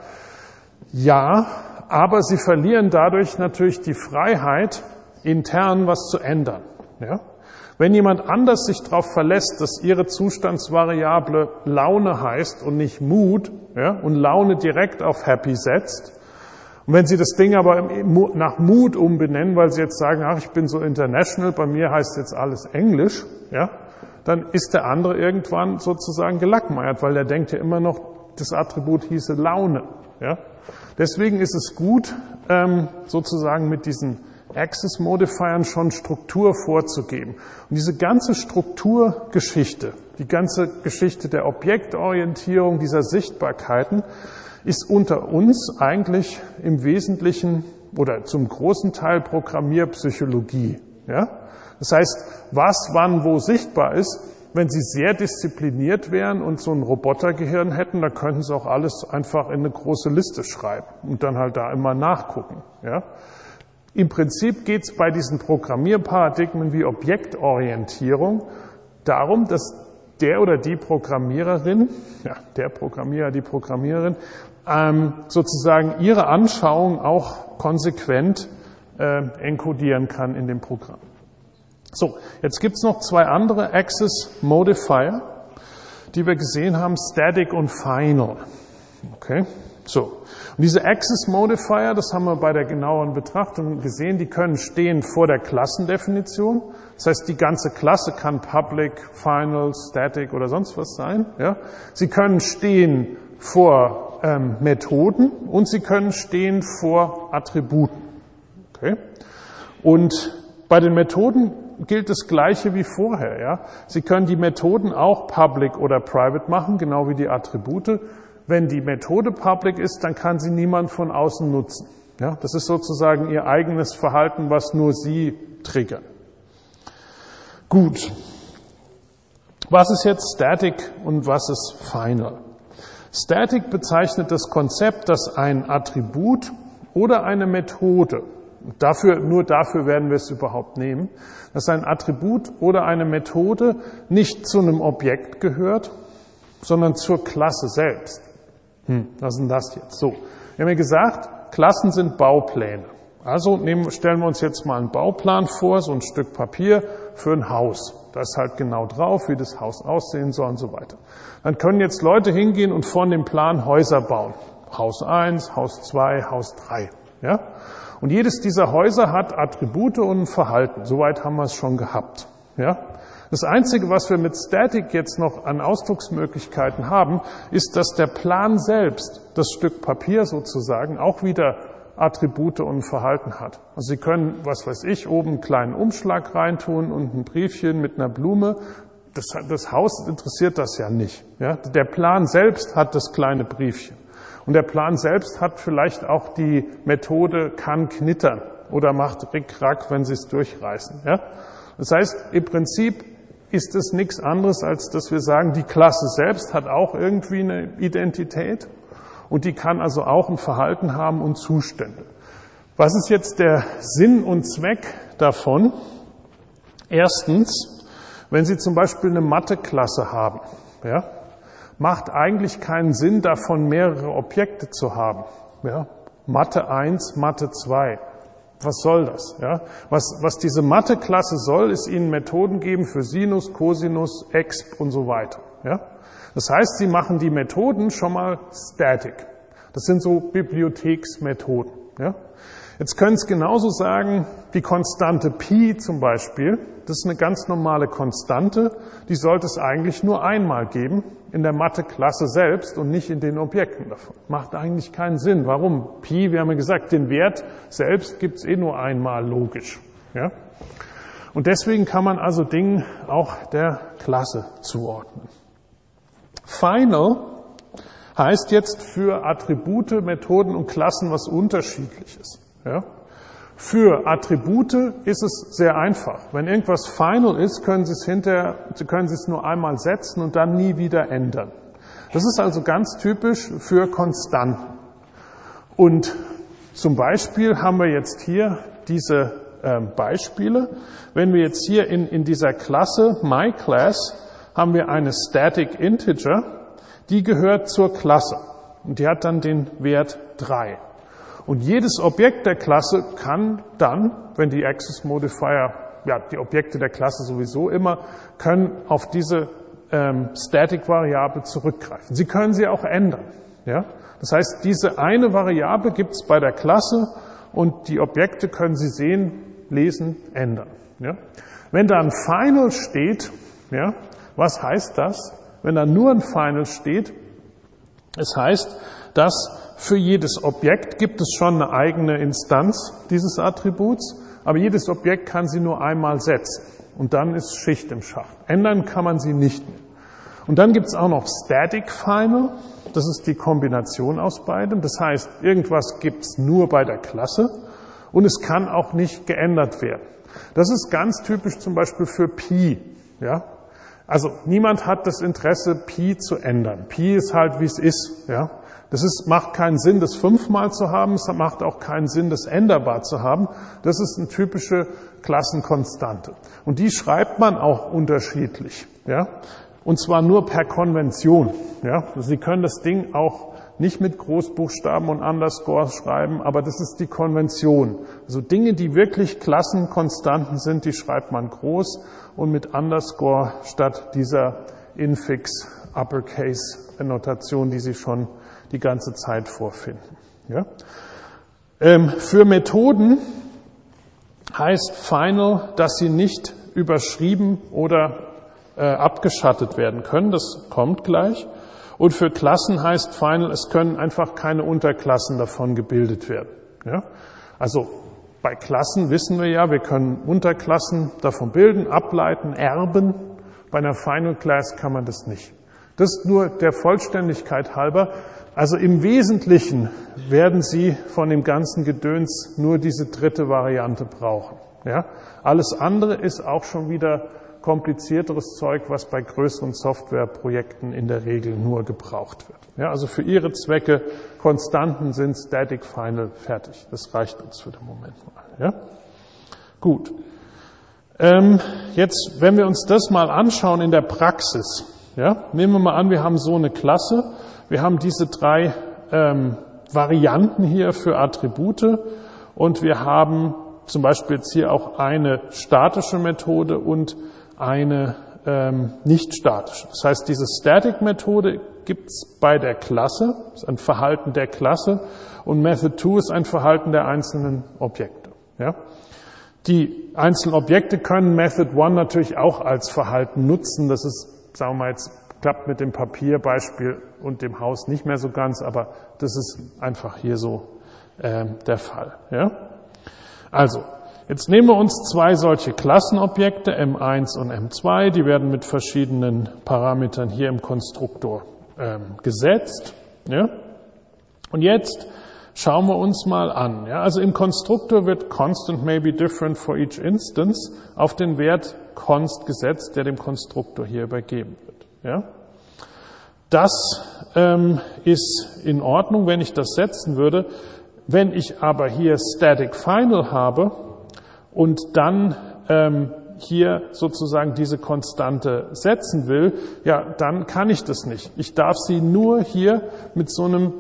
Speaker 1: ja, aber sie verlieren dadurch natürlich die Freiheit, intern was zu ändern. Ja? Wenn jemand anders sich darauf verlässt, dass ihre Zustandsvariable Laune heißt und nicht Mood, ja, und Laune direkt auf Happy setzt, und wenn Sie das Ding aber nach Mood umbenennen, weil Sie jetzt sagen, ach, ich bin so international, bei mir heißt jetzt alles Englisch, ja, dann ist der andere irgendwann sozusagen gelackmeiert, weil der denkt ja immer noch, das Attribut hieße Laune. Ja. Deswegen ist es gut, ähm, sozusagen mit diesen Access Modifiern schon Struktur vorzugeben. Und diese ganze Strukturgeschichte, die ganze Geschichte der Objektorientierung, dieser Sichtbarkeiten, ist unter uns eigentlich im Wesentlichen oder zum großen Teil Programmierpsychologie. Ja? Das heißt, was, wann, wo sichtbar ist, wenn Sie sehr diszipliniert wären und so ein Robotergehirn hätten, dann könnten Sie auch alles einfach in eine große Liste schreiben und dann halt da immer nachgucken. Ja? Im Prinzip geht es bei diesen Programmierparadigmen wie Objektorientierung darum, dass der oder die Programmiererin, ja, der Programmierer, die Programmiererin, ähm, sozusagen ihre Anschauung auch konsequent äh, enkodieren kann in dem Programm. So, jetzt gibt's noch zwei andere Access Modifier, die wir gesehen haben, Static und Final. Okay, so. Und diese Access Modifier, das haben wir bei der genaueren Betrachtung gesehen, die können stehen vor der Klassendefinition. Das heißt, die ganze Klasse kann Public, Final, Static oder sonst was sein. Ja? Sie können stehen vor ähm, Methoden und sie können stehen vor Attributen. Okay? Und bei den Methoden gilt das Gleiche wie vorher. Ja? Sie können die Methoden auch Public oder Private machen, genau wie die Attribute. Wenn die Methode public ist, dann kann sie niemand von außen nutzen. Ja, das ist sozusagen ihr eigenes Verhalten, was nur sie triggern. Gut. Was ist jetzt Static und was ist Final? Static bezeichnet das Konzept, dass ein Attribut oder eine Methode Dafür, nur dafür werden wir es überhaupt nehmen, dass ein Attribut oder eine Methode nicht zu einem Objekt gehört, sondern zur Klasse selbst. Hm, was ist denn das jetzt? So, wir haben ja gesagt, Klassen sind Baupläne. Also nehmen, stellen wir uns jetzt mal einen Bauplan vor, so ein Stück Papier für ein Haus. Da ist halt genau drauf, wie das Haus aussehen soll und so weiter. Dann können jetzt Leute hingehen und von dem Plan Häuser bauen. Haus eins, Haus zwei, Haus drei. Ja? Und jedes dieser Häuser hat Attribute und ein Verhalten. Soweit haben wir es schon gehabt. Ja? Das Einzige, was wir mit Static jetzt noch an Ausdrucksmöglichkeiten haben, ist, dass der Plan selbst, das Stück Papier sozusagen, auch wieder Attribute und Verhalten hat. Also Sie können, was weiß ich, oben einen kleinen Umschlag reintun und ein Briefchen mit einer Blume. Das, das Haus interessiert das ja nicht. Ja? Der Plan selbst hat das kleine Briefchen. Und der Plan selbst hat vielleicht auch die Methode kann knittern oder macht Rick-Rack, wenn Sie es durchreißen. Ja? Das heißt, im Prinzip ist es nichts anderes, als dass wir sagen, die Klasse selbst hat auch irgendwie eine Identität. Und die kann also auch ein Verhalten haben und Zustände. Was ist jetzt der Sinn und Zweck davon? Erstens, wenn Sie zum Beispiel eine Mathe-Klasse haben, ja, macht eigentlich keinen Sinn, davon mehrere Objekte zu haben. Ja, Mathe eins, Mathe zwei. Was soll das? Ja, was, was diese Mathe-Klasse soll, ist Ihnen Methoden geben für Sinus, Cosinus, Exp und so weiter. Ja? Das heißt, Sie machen die Methoden schon mal static. Das sind so Bibliotheksmethoden. Ja? Jetzt können Sie genauso sagen, die Konstante Pi zum Beispiel, das ist eine ganz normale Konstante, die sollte es eigentlich nur einmal geben, in der Mathe-Klasse selbst und nicht in den Objekten davon. Macht eigentlich keinen Sinn. Warum? Pi, wir haben ja gesagt, den Wert selbst gibt es eh nur einmal logisch. Ja? Und deswegen kann man also Dingen auch der Klasse zuordnen. Final heißt jetzt für Attribute, Methoden und Klassen was Unterschiedliches. Ja? Für Attribute ist es sehr einfach. Wenn irgendwas final ist, können Sie es hinterher, Sie können Sie es nur einmal setzen und dann nie wieder ändern. Das ist also ganz typisch für Konstanten. Und zum Beispiel haben wir jetzt hier diese äh, Beispiele. Wenn wir jetzt hier in, in dieser Klasse myClass haben wir eine Static Integer, die gehört zur Klasse und die hat dann den Wert drei. Und jedes Objekt der Klasse kann dann, wenn die Access Modifier, ja, die Objekte der Klasse sowieso immer, können auf diese ähm, Static-Variable zurückgreifen. Sie können sie auch ändern. Ja? Das heißt, diese eine Variable gibt es bei der Klasse und die Objekte können Sie sehen, lesen, ändern. Ja? Wenn da ein Final steht, ja, was heißt das? Wenn da nur ein Final steht, es heißt, dass für jedes Objekt gibt es schon eine eigene Instanz dieses Attributs, aber jedes Objekt kann sie nur einmal setzen. Und dann ist Schicht im Schacht. Ändern kann man sie nicht mehr. Und dann gibt es auch noch Static Final. Das ist die Kombination aus beidem. Das heißt, irgendwas gibt es nur bei der Klasse und es kann auch nicht geändert werden. Das ist ganz typisch zum Beispiel für Pi. Ja? Also niemand hat das Interesse, Pi zu ändern. Pi ist halt, wie es ist. Ja? Das ist, macht keinen Sinn, das fünfmal zu haben. Es macht auch keinen Sinn, das änderbar zu haben. Das ist eine typische Klassenkonstante. Und die schreibt man auch unterschiedlich. Ja? Und zwar nur per Konvention. Ja? Sie können das Ding auch nicht mit Großbuchstaben und Underscore schreiben, aber das ist die Konvention. Also Dinge, die wirklich Klassenkonstanten sind, die schreibt man groß und mit Underscore statt dieser Infix Uppercase Notation, die Sie schon die ganze Zeit vorfinden. Ja? Ähm, für Methoden heißt Final, dass sie nicht überschrieben oder äh, abgeschattet werden können. Das kommt gleich. Und für Klassen heißt Final, es können einfach keine Unterklassen davon gebildet werden. Ja? Also bei Klassen wissen wir ja, wir können Unterklassen davon bilden, ableiten, erben. Bei einer Final Class kann man das nicht. Das ist nur der Vollständigkeit halber. Also im Wesentlichen werden Sie von dem ganzen Gedöns nur diese dritte Variante brauchen. Ja? Alles andere ist auch schon wieder komplizierteres Zeug, was bei größeren Softwareprojekten in der Regel nur gebraucht wird. Ja, also für Ihre Zwecke Konstanten sind Static Final fertig. Das reicht uns für den Moment mal. Ja? Gut. Ähm, jetzt, wenn wir uns das mal anschauen in der Praxis, ja, nehmen wir mal an, wir haben so eine Klasse, wir haben diese drei ähm, Varianten hier für Attribute und wir haben zum Beispiel jetzt hier auch eine statische Methode und eine ähm, nicht statische. Das heißt, diese Static-Methode gibt es bei der Klasse, ist ein Verhalten der Klasse, und Method zwei ist ein Verhalten der einzelnen Objekte. Ja? Die einzelnen Objekte können Method eins natürlich auch als Verhalten nutzen. Das ist, sagen wir mal, jetzt klappt mit dem Papierbeispiel und dem Haus nicht mehr so ganz, aber das ist einfach hier so äh, der Fall. Ja? Also, jetzt nehmen wir uns zwei solche Klassenobjekte, M eins und M zwei, die werden mit verschiedenen Parametern hier im Konstruktor ähm, gesetzt. Ja? Und jetzt schauen wir uns mal an. Ja? Also im Konstruktor wird constant may be different for each instance auf den Wert const gesetzt, der dem Konstruktor hier übergeben wird. Ja? Das ähm, ist in Ordnung, wenn ich das setzen würde. Wenn ich aber hier static final habe und dann ähm, hier sozusagen diese Konstante setzen will, ja, dann kann ich das nicht. Ich darf sie nur hier mit so einem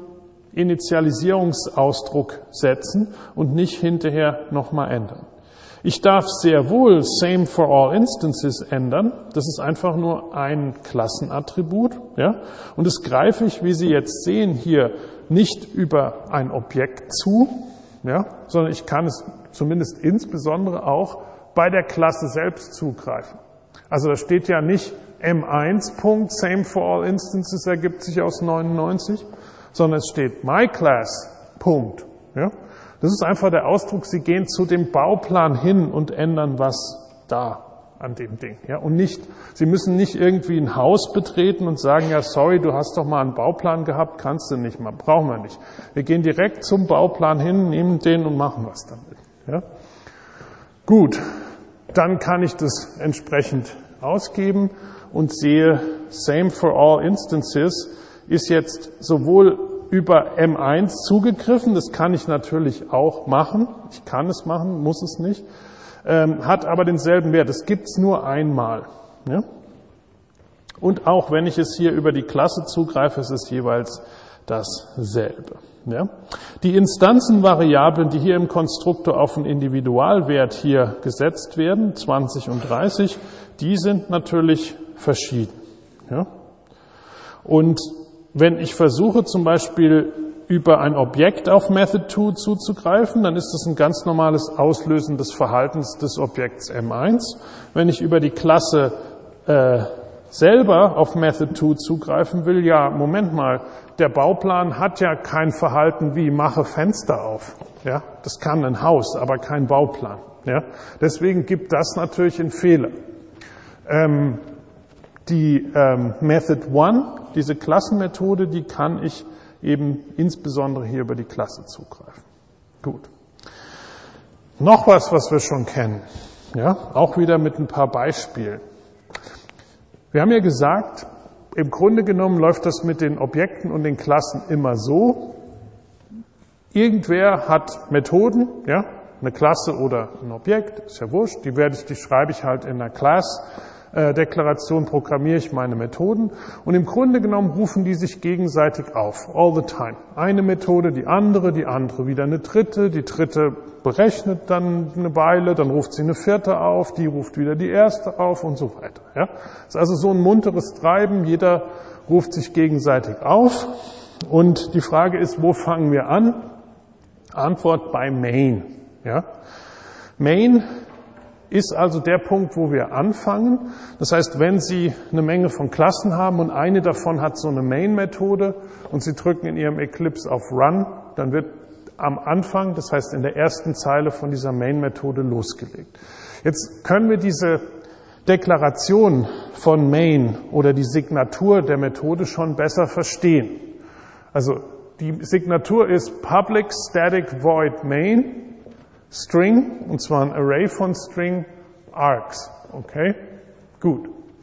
Speaker 1: Initialisierungsausdruck setzen und nicht hinterher nochmal ändern. Ich darf sehr wohl same for all instances ändern. Das ist einfach nur ein Klassenattribut, ja. Und das greife ich, wie Sie jetzt sehen, hier nicht über ein Objekt zu, ja, sondern ich kann es zumindest insbesondere auch bei der Klasse selbst zugreifen. Also da steht ja nicht M eins Punkt same for all instances ergibt sich aus neunundneunzig, sondern es steht myClass Punkt. Ja. Das ist einfach der Ausdruck, Sie gehen zu dem Bauplan hin und ändern was da an dem Ding. Ja, und nicht, Sie müssen nicht irgendwie ein Haus betreten und sagen, ja, sorry, du hast doch mal einen Bauplan gehabt, kannst du nicht mal, brauchen wir nicht. Wir gehen direkt zum Bauplan hin, nehmen den und machen was damit. Ja. Gut, dann kann ich das entsprechend ausgeben und sehe, same for all instances ist jetzt sowohl über M eins zugegriffen, das kann ich natürlich auch machen, ich kann es machen, muss es nicht, ähm, hat aber denselben Wert, das gibt's nur einmal. Ja? Und auch wenn ich es hier über die Klasse zugreife, ist es jeweils dasselbe. Ja? Die Instanzenvariablen, die hier im Konstruktor auf einen Individualwert hier gesetzt werden, zwanzig und dreißig, die sind natürlich verschieden. Ja? Und wenn ich versuche zum Beispiel über ein Objekt auf Method zwei zuzugreifen, dann ist das ein ganz normales Auslösen des Verhaltens des Objekts M eins. Wenn ich über die Klasse äh, selber auf Method zwei zugreifen will, ja, Moment mal, der Bauplan hat ja kein Verhalten wie mache Fenster auf. Ja, das kann ein Haus, aber kein Bauplan. Ja, deswegen gibt das natürlich einen Fehler. Ähm, die ähm, Method eins, diese Klassenmethode, die kann ich eben insbesondere hier über die Klasse zugreifen. Gut. Noch was, was wir schon kennen. Ja, auch wieder mit ein paar Beispielen. Wir haben ja gesagt, im Grunde genommen läuft das mit den Objekten und den Klassen immer so. Irgendwer hat Methoden, ja, eine Klasse oder ein Objekt, ist ja wurscht, die werde ich, die schreibe ich halt in der Class. Deklaration programmiere ich meine Methoden und im Grunde genommen rufen die sich gegenseitig auf, all the time. Eine Methode, die andere, die andere wieder eine dritte, die dritte berechnet dann eine Weile, dann ruft sie eine vierte auf, die ruft wieder die erste auf und so weiter. Ja? Das ist also so ein munteres Treiben, jeder ruft sich gegenseitig auf und die Frage ist, wo fangen wir an? Antwort bei Main. Ja? Main ist also der Punkt, wo wir anfangen. Das heißt, wenn Sie eine Menge von Klassen haben und eine davon hat so eine Main-Methode und Sie drücken in Ihrem Eclipse auf Run, dann wird am Anfang, das heißt in der ersten Zeile von dieser Main-Methode losgelegt. Jetzt können wir diese Deklaration von Main oder die Signatur der Methode schon besser verstehen. Also die Signatur ist public static void main String, und zwar ein Array von String args. Okay? Gut.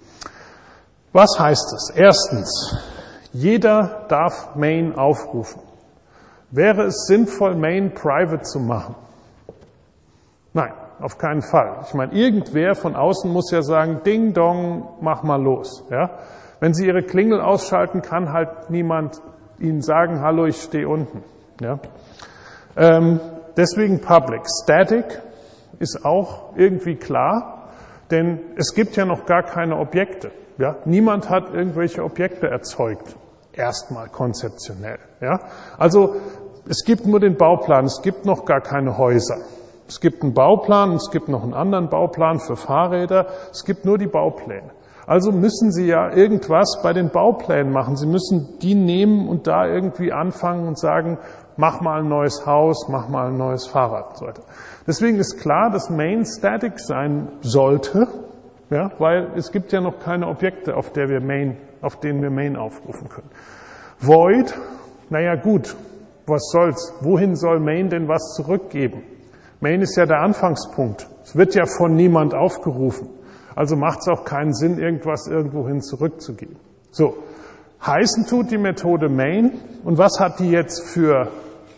Speaker 1: Was heißt es? Erstens, jeder darf Main aufrufen. Wäre es sinnvoll, Main private zu machen? Nein, auf keinen Fall. Ich meine, irgendwer von außen muss ja sagen, Ding Dong, mach mal los. Ja? Wenn Sie Ihre Klingel ausschalten, kann halt niemand Ihnen sagen, hallo, ich stehe unten. Ja? Ähm, deswegen Public. Static ist auch irgendwie klar, denn es gibt ja noch gar keine Objekte. Ja? Niemand hat irgendwelche Objekte erzeugt. Erstmal konzeptionell. Ja? Also es gibt nur den Bauplan, es gibt noch gar keine Häuser. Es gibt einen Bauplan, es gibt noch einen anderen Bauplan für Fahrräder, es gibt nur die Baupläne. Also müssen Sie ja irgendwas bei den Bauplänen machen. Sie müssen die nehmen und da irgendwie anfangen und sagen, mach mal ein neues Haus, mach mal ein neues Fahrrad. Deswegen ist klar, dass Main static sein sollte, ja, weil es gibt ja noch keine Objekte, auf der wir Main, auf denen wir Main aufrufen können. Void, naja gut, was soll's? Wohin soll Main denn was zurückgeben? Main ist ja der Anfangspunkt. Es wird ja von niemand aufgerufen. Also macht es auch keinen Sinn, irgendwas irgendwohin zurückzugeben. So, heißen tut die Methode Main. Und was hat die jetzt für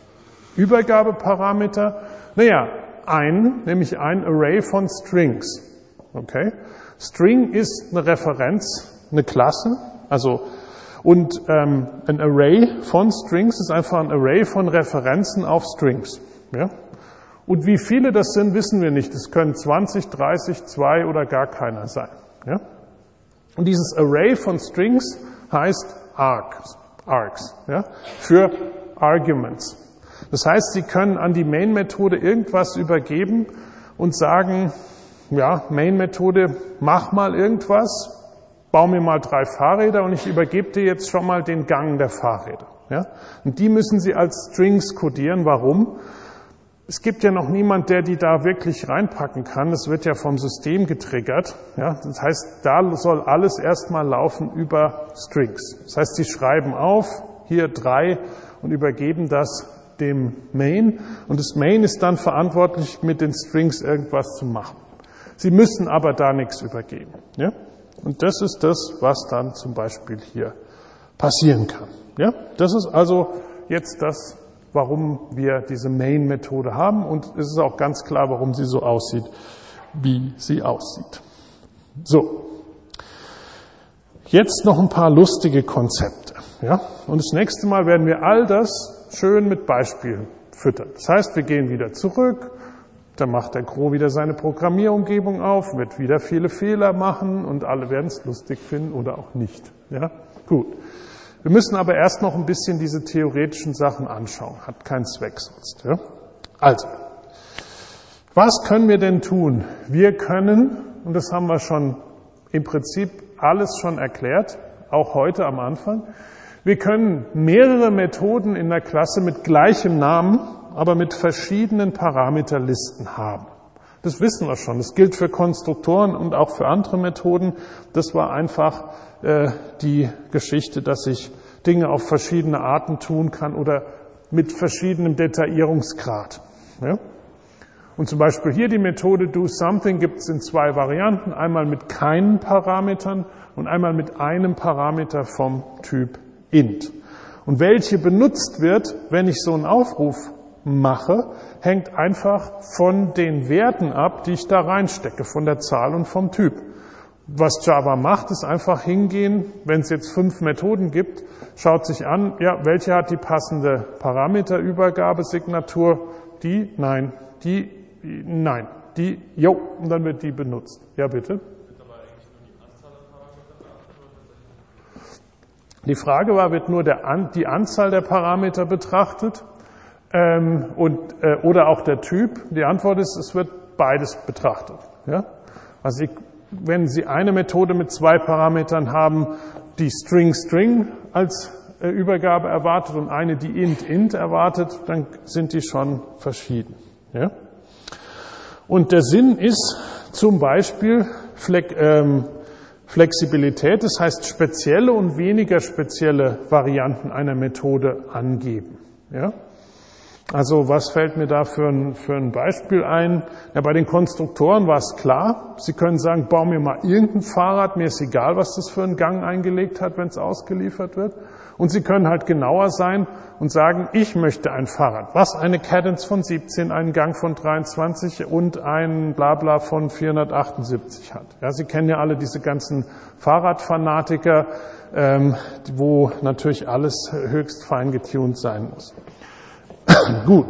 Speaker 1: Übergabeparameter? Naja, einen, nämlich ein Array von Strings. Okay? String ist eine Referenz, eine Klasse. Also und ähm, ein Array von Strings ist einfach ein Array von Referenzen auf Strings. Ja? Und wie viele das sind, wissen wir nicht. Es können zwanzig, dreißig, zwei oder gar keiner sein. Ja? Und dieses Array von Strings heißt Args, Args ja? für Arguments. Das heißt, Sie können an die Main-Methode irgendwas übergeben und sagen, ja, Main-Methode, mach mal irgendwas, bau mir mal drei Fahrräder und ich übergebe dir jetzt schon mal den Gang der Fahrräder. Ja? Und die müssen Sie als Strings kodieren. Warum? Es gibt ja noch niemand, der die da wirklich reinpacken kann. Das wird ja vom System getriggert. Ja, das heißt, da soll alles erstmal laufen über Strings. Das heißt, Sie schreiben auf, hier drei, und übergeben das dem Main. Und das Main ist dann verantwortlich, mit den Strings irgendwas zu machen. Sie müssen aber da nichts übergeben. Ja? Und das ist das, was dann zum Beispiel hier passieren kann. Ja? Das ist also jetzt das, warum wir diese Main-Methode haben, und es ist auch ganz klar, warum sie so aussieht, wie sie aussieht. So, jetzt noch ein paar lustige Konzepte. Ja? Und das nächste Mal werden wir all das schön mit Beispielen füttern. Das heißt, wir gehen wieder zurück, dann macht der Gro wieder seine Programmierumgebung auf, wird wieder viele Fehler machen und alle werden es lustig finden oder auch nicht. Ja? Gut. Wir müssen aber erst noch ein bisschen diese theoretischen Sachen anschauen. Hat keinen Zweck sonst. Ja? Also, was können wir denn tun? Wir können, und das haben wir schon im Prinzip alles schon erklärt, auch heute am Anfang, wir können mehrere Methoden in der Klasse mit gleichem Namen, aber mit verschiedenen Parameterlisten haben. Das wissen wir schon. Das gilt für Konstruktoren und auch für andere Methoden. Das war einfach äh, die Geschichte, dass ich Dinge auf verschiedene Arten tun kann oder mit verschiedenem Detaillierungsgrad. Ja? Und zum Beispiel hier die Methode DoSomething gibt es in zwei Varianten. Einmal mit keinen Parametern und einmal mit einem Parameter vom Typ int. Und welche benutzt wird, wenn ich so einen Aufruf mache, hängt einfach von den Werten ab, die ich da reinstecke, von der Zahl und vom Typ. Was Java macht, ist einfach hingehen, wenn es jetzt fünf Methoden gibt, schaut sich an, ja, welche hat die passende Parameterübergabesignatur, die, nein, die, nein, die, jo, und dann wird die benutzt. Ja, bitte. Die Frage war, wird nur der, die Anzahl der Parameter betrachtet ähm, und, äh, oder auch der Typ? Die Antwort ist, es wird beides betrachtet. Ja? Also ich, wenn Sie eine Methode mit zwei Parametern haben, die String String als äh, Übergabe erwartet und eine, die int int erwartet, dann sind die schon verschieden. Ja? Und der Sinn ist zum Beispiel Fleck, ähm, Flexibilität, das heißt spezielle und weniger spezielle Varianten einer Methode angeben. Ja? Also was fällt mir da für ein, für ein Beispiel ein? Ja, bei den Konstruktoren war es klar. Sie können sagen, bau mir mal irgendein Fahrrad, mir ist egal, was das für einen Gang eingelegt hat, wenn es ausgeliefert wird. Und Sie können halt genauer sein und sagen, ich möchte ein Fahrrad, was eine Cadence von siebzehn, einen Gang von dreiundzwanzig und ein Blabla von vierhundertachtundsiebzig hat. Ja, Sie kennen ja alle diese ganzen Fahrradfanatiker, ähm, wo natürlich alles höchst fein getuned sein muss. Gut.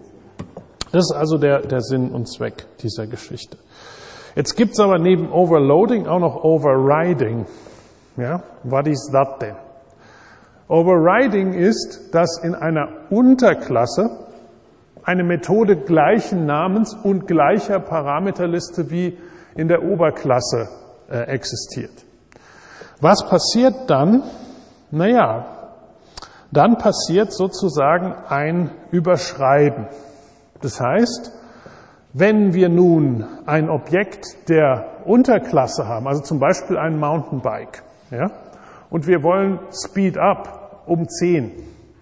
Speaker 1: Das ist also der, der Sinn und Zweck dieser Geschichte. Jetzt gibt's aber neben Overloading auch noch Overriding. Ja, what is that denn? Overriding ist, dass in einer Unterklasse eine Methode gleichen Namens und gleicher Parameterliste wie in der Oberklasse äh, existiert. Was passiert dann? Naja, dann passiert sozusagen ein Überschreiben. Das heißt, wenn wir nun ein Objekt der Unterklasse haben, also zum Beispiel ein Mountainbike, ja, und wir wollen Speed Up um zehn.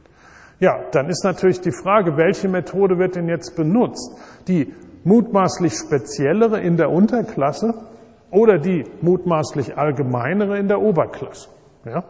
Speaker 1: Ja, dann ist natürlich die Frage, welche Methode wird denn jetzt benutzt? Die mutmaßlich speziellere in der Unterklasse oder die mutmaßlich allgemeinere in der Oberklasse? Ja?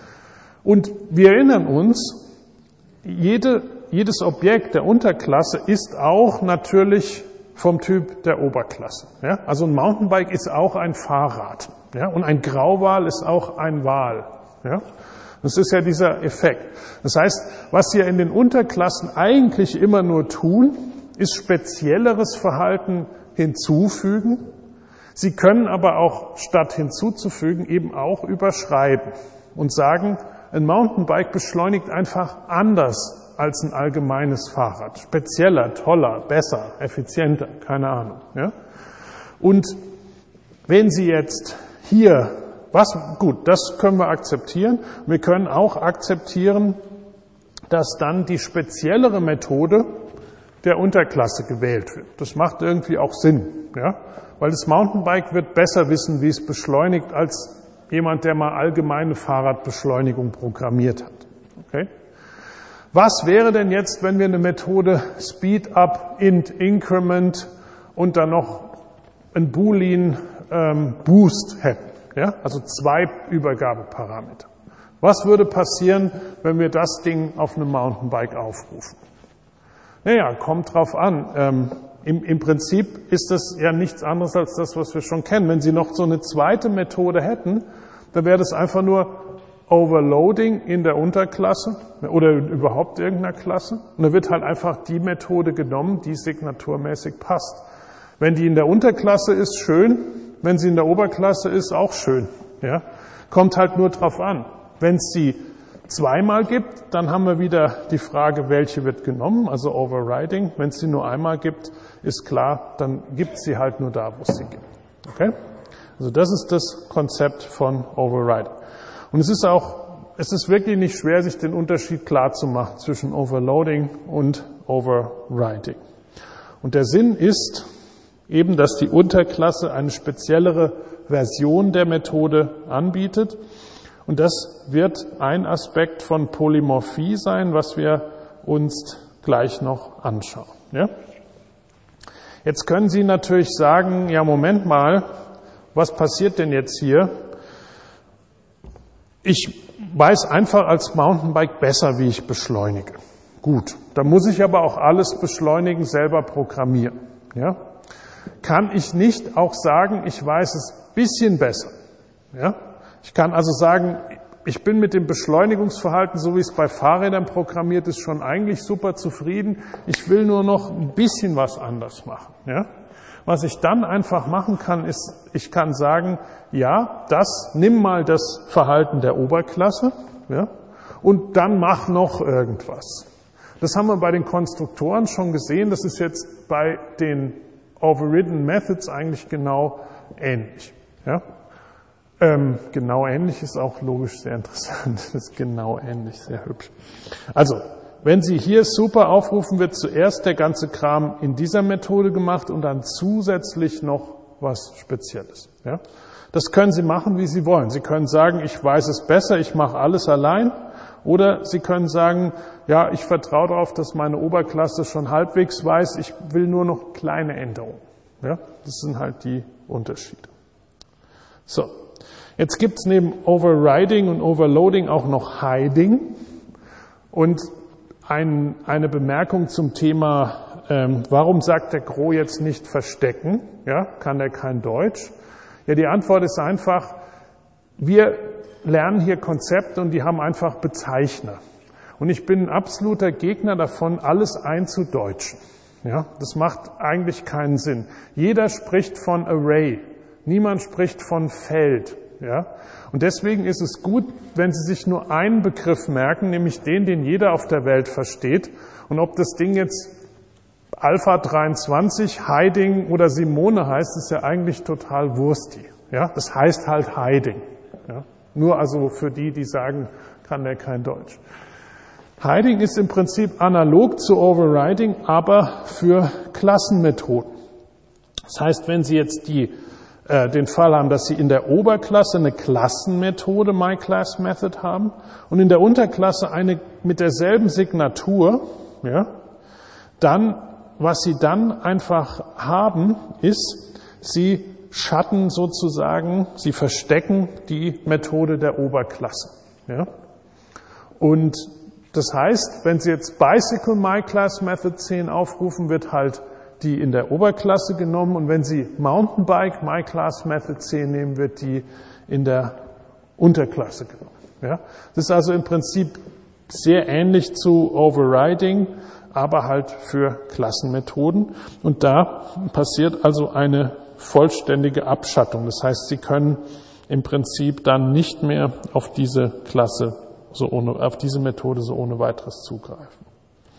Speaker 1: Und wir erinnern uns, jede, jedes Objekt der Unterklasse ist auch natürlich vom Typ der Oberklasse. Ja? Also ein Mountainbike ist auch ein Fahrrad. Ja? Und ein Grauwal ist auch ein Wal. Ja? Das ist ja dieser Effekt. Das heißt, was Sie in den Unterklassen eigentlich immer nur tun, ist spezielleres Verhalten hinzufügen. Sie können aber auch statt hinzuzufügen eben auch überschreiben und sagen, ein Mountainbike beschleunigt einfach anders als ein allgemeines Fahrrad. Spezieller, toller, besser, effizienter, keine Ahnung. Ja? Und wenn Sie jetzt hier Was? Gut, das können wir akzeptieren. Wir können auch akzeptieren, dass dann die speziellere Methode der Unterklasse gewählt wird. Das macht irgendwie auch Sinn, ja? Weil das Mountainbike wird besser wissen, wie es beschleunigt, als jemand, der mal allgemeine Fahrradbeschleunigung programmiert hat. Okay? Was wäre denn jetzt, wenn wir eine Methode Speed Up, Int, Increment und dann noch ein Boolean ähm, Boost hätten? Ja, also zwei Übergabeparameter. Was würde passieren, wenn wir das Ding auf einem Mountainbike aufrufen? Naja, kommt drauf an. Ähm, im, Im Prinzip ist das ja nichts anderes als das, was wir schon kennen. Wenn Sie noch so eine zweite Methode hätten, dann wäre das einfach nur Overloading in der Unterklasse oder überhaupt irgendeiner Klasse. Und dann wird halt einfach die Methode genommen, die signaturmäßig passt. Wenn die in der Unterklasse ist, schön. Wenn sie in der Oberklasse ist, auch schön. Ja? Kommt halt nur drauf an. Wenn es sie zweimal gibt, dann haben wir wieder die Frage, welche wird genommen, also Overriding. Wenn es sie nur einmal gibt, ist klar, dann gibt sie halt nur da, wo es sie gibt. Okay? Also das ist das Konzept von Overriding. Und es ist auch, es ist wirklich nicht schwer, sich den Unterschied klar zu machen zwischen Overloading und Overriding. Und der Sinn ist eben, dass die Unterklasse eine speziellere Version der Methode anbietet. Und das wird ein Aspekt von Polymorphie sein, was wir uns gleich noch anschauen. Ja? Jetzt können Sie natürlich sagen, ja, Moment mal, was passiert denn jetzt hier? Ich weiß einfach als Mountainbike besser, wie ich beschleunige. Gut, da muss ich aber auch alles beschleunigen, selber programmieren. Ja? Kann ich nicht auch sagen, ich weiß es ein bisschen besser. Ja? Ich kann also sagen, ich bin mit dem Beschleunigungsverhalten, so wie es bei Fahrrädern programmiert ist, schon eigentlich super zufrieden. Ich will nur noch ein bisschen was anders machen. Ja? Was ich dann einfach machen kann, ist, ich kann sagen, ja, das, nimm mal das Verhalten der Oberklasse, ja, und dann mach noch irgendwas. Das haben wir bei den Konstruktoren schon gesehen. Das ist jetzt bei den Overridden Methods eigentlich genau ähnlich. Ja? Ähm, genau ähnlich ist auch logisch sehr interessant. Das ist genau ähnlich, sehr hübsch. Also, wenn Sie hier super aufrufen, wird zuerst der ganze Kram in dieser Methode gemacht und dann zusätzlich noch was Spezielles. Ja? Das können Sie machen, wie Sie wollen. Sie können sagen, ich weiß es besser, ich mache alles allein. Oder Sie können sagen, ja, ich vertraue darauf, dass meine Oberklasse schon halbwegs weiß, ich will nur noch kleine Änderungen. Ja, das sind halt die Unterschiede. So, jetzt gibt es neben Overriding und Overloading auch noch Hiding. Und ein, eine Bemerkung zum Thema, ähm, warum sagt der Gros jetzt nicht verstecken? Ja, kann er kein Deutsch? Ja, die Antwort ist einfach, wir lernen hier Konzepte und die haben einfach Bezeichner. Und ich bin ein absoluter Gegner davon, alles einzudeutschen. Ja, das macht eigentlich keinen Sinn. Jeder spricht von Array. Niemand spricht von Feld. Ja, und deswegen ist es gut, wenn Sie sich nur einen Begriff merken, nämlich den, den jeder auf der Welt versteht. Und ob das Ding jetzt Alpha dreiundzwanzig, Hiding oder Simone heißt, ist ja eigentlich total wurstig. Ja, das heißt halt Hiding. Ja, nur also für die, die sagen, kann der kein Deutsch. Hiding ist im Prinzip analog zu Overriding, aber für Klassenmethoden. Das heißt, wenn Sie jetzt die, äh, den Fall haben, dass Sie in der Oberklasse eine Klassenmethode, MyClassMethod haben, und in der Unterklasse eine mit derselben Signatur, ja, dann, was Sie dann einfach haben, ist, Sie schatten sozusagen, Sie verstecken die Methode der Oberklasse. Ja? Und das heißt, wenn Sie jetzt Bicycle MyClassMethod zehn aufrufen, wird halt die in der Oberklasse genommen, und wenn Sie Mountainbike MyClassMethod zehn nehmen, wird die in der Unterklasse genommen. Ja? Das ist also im Prinzip sehr ähnlich zu Overriding, aber halt für Klassenmethoden. Und da passiert also eine vollständige Abschattung. Das heißt, Sie können im Prinzip dann nicht mehr auf diese Klasse, so ohne, auf diese Methode so ohne weiteres zugreifen.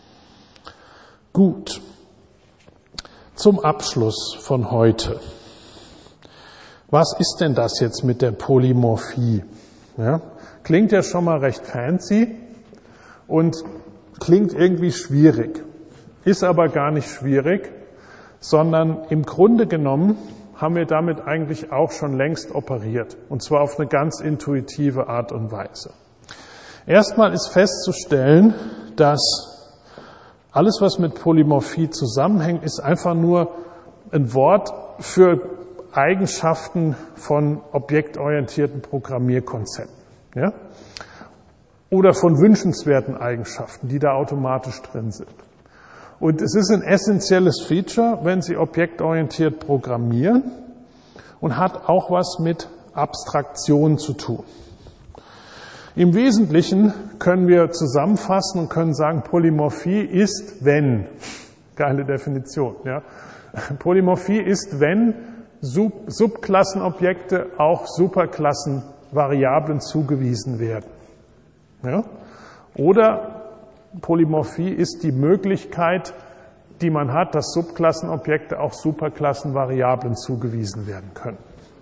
Speaker 1: Gut. Zum Abschluss von heute. Was ist denn das jetzt mit der Polymorphie? Ja, klingt ja schon mal recht fancy und klingt irgendwie schwierig. Ist aber gar nicht schwierig, sondern im Grunde genommen haben wir damit eigentlich auch schon längst operiert. Und zwar auf eine ganz intuitive Art und Weise. Erstmal ist festzustellen, dass alles, was mit Polymorphie zusammenhängt, ist einfach nur ein Wort für Eigenschaften von objektorientierten Programmierkonzepten. Ja? Oder von wünschenswerten Eigenschaften, die da automatisch drin sind. Und es ist ein essentielles Feature, wenn Sie objektorientiert programmieren, und hat auch was mit Abstraktion zu tun. Im Wesentlichen können wir zusammenfassen und können sagen, Polymorphie ist, wenn, geile Definition, ja. Polymorphie ist, wenn Sub Subklassenobjekte auch Superklassenvariablen zugewiesen werden. Ja. Oder Polymorphie ist die Möglichkeit, die man hat, dass Subklassenobjekte auch Superklassenvariablen zugewiesen werden können.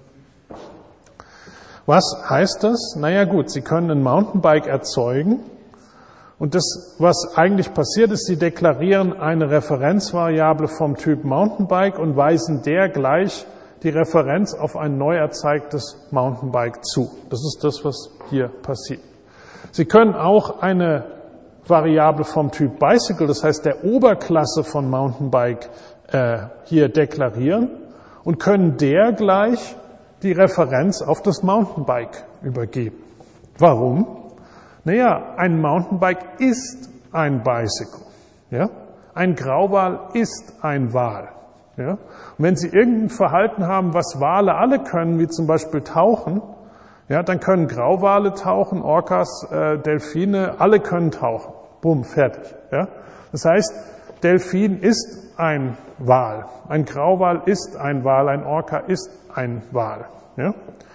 Speaker 1: Was heißt das? Naja gut, Sie können ein Mountainbike erzeugen, und das, was eigentlich passiert ist, Sie deklarieren eine Referenzvariable vom Typ Mountainbike und weisen der gleich die Referenz auf ein neu erzeigtes Mountainbike zu. Das ist das, was hier passiert. Sie können auch eine Variable vom Typ Bicycle, das heißt der Oberklasse von Mountainbike, äh, hier deklarieren und können der gleich die Referenz auf das Mountainbike übergeben. Warum? Naja, ein Mountainbike ist ein Bicycle. Ja? Ein Grauwal ist ein Wal. Ja? Und wenn Sie irgendein Verhalten haben, was Wale alle können, wie zum Beispiel tauchen, ja, dann können Grauwale tauchen, Orcas, äh, Delfine, alle können tauchen. Bumm, fertig. Ja? Das heißt, Delfin ist ein Wal, ein Grauwal ist ein Wal, ein Orca ist ein Wal. Ja?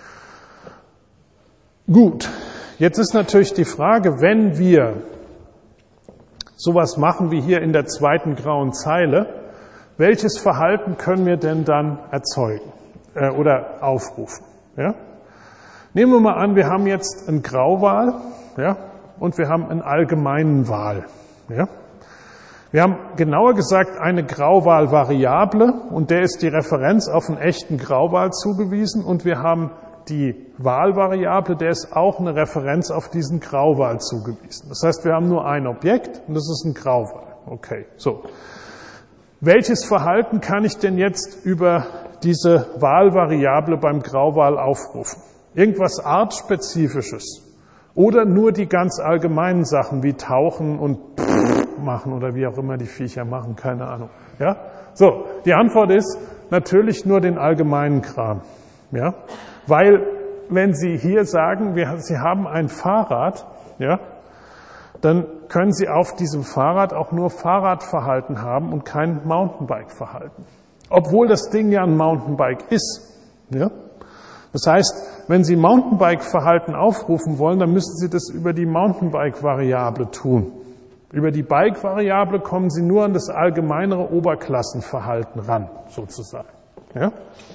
Speaker 1: Gut, jetzt ist natürlich die Frage, wenn wir sowas machen wie hier in der zweiten grauen Zeile, welches Verhalten können wir denn dann erzeugen äh, oder aufrufen? Ja? Nehmen wir mal an, wir haben jetzt einen Grauwal, ja, und wir haben einen allgemeinen Wal. Ja? Wir haben genauer gesagt eine Grauwal-Variable, und der ist die Referenz auf einen echten Grauwal zugewiesen, und wir haben die Wahlvariable, der ist auch eine Referenz auf diesen Grauwal zugewiesen. Das heißt, wir haben nur ein Objekt und das ist ein Grauwal. Okay, so. Welches Verhalten kann ich denn jetzt über diese Wahlvariable beim Grauwal aufrufen? Irgendwas Artspezifisches oder nur die ganz allgemeinen Sachen wie tauchen und machen oder wie auch immer die Viecher machen, keine Ahnung. Ja? So, die Antwort ist natürlich nur den allgemeinen Kram. Ja? Weil, wenn Sie hier sagen, wir, Sie haben ein Fahrrad, ja, dann können Sie auf diesem Fahrrad auch nur Fahrradverhalten haben und kein Mountainbike-Verhalten. Obwohl das Ding ja ein Mountainbike ist. Ja? Das heißt, wenn Sie Mountainbike-Verhalten aufrufen wollen, dann müssen Sie das über die Mountainbike-Variable tun. Über die Bike-Variable kommen Sie nur an das allgemeinere Oberklassenverhalten ran, sozusagen. Ja?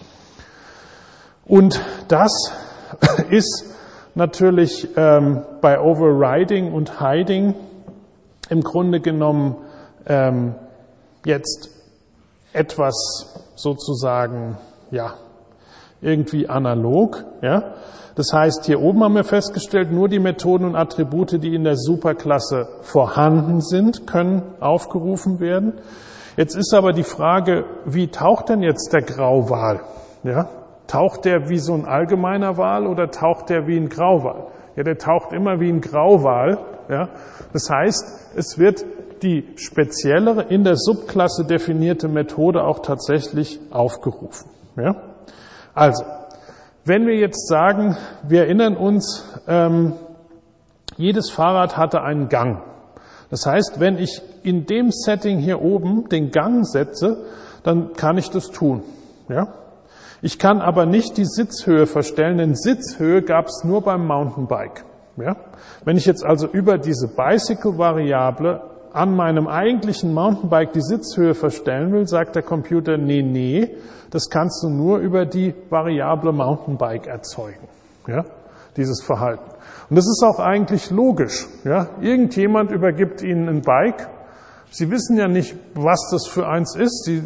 Speaker 1: Und das ist natürlich ähm, bei Overriding und Hiding im Grunde genommen ähm, jetzt etwas sozusagen, ja, irgendwie analog. Ja? Das heißt, hier oben haben wir festgestellt, nur die Methoden und Attribute, die in der Superklasse vorhanden sind, können aufgerufen werden. Jetzt ist aber die Frage, wie taucht denn jetzt der Grauwal? Ja? Taucht der wie so ein allgemeiner Wal oder taucht der wie ein Grauwal? Ja, der taucht immer wie ein Grauwal. Ja? Das heißt, es wird die speziellere, in der Subklasse definierte Methode auch tatsächlich aufgerufen. Ja? Also, wenn wir jetzt sagen, wir erinnern uns, ähm, jedes Fahrrad hatte einen Gang. Das heißt, wenn ich in dem Setting hier oben den Gang setze, dann kann ich das tun. Ja? Ich kann aber nicht die Sitzhöhe verstellen, denn Sitzhöhe gab es nur beim Mountainbike. Ja? Wenn ich jetzt also über diese Bicycle-Variable an meinem eigentlichen Mountainbike die Sitzhöhe verstellen will, sagt der Computer, nee, nee, das kannst du nur über die Variable Mountainbike erzeugen, ja, dieses Verhalten. Und das ist auch eigentlich logisch. Ja. Irgendjemand übergibt Ihnen ein Bike. Sie wissen ja nicht, was das für eins ist, Sie,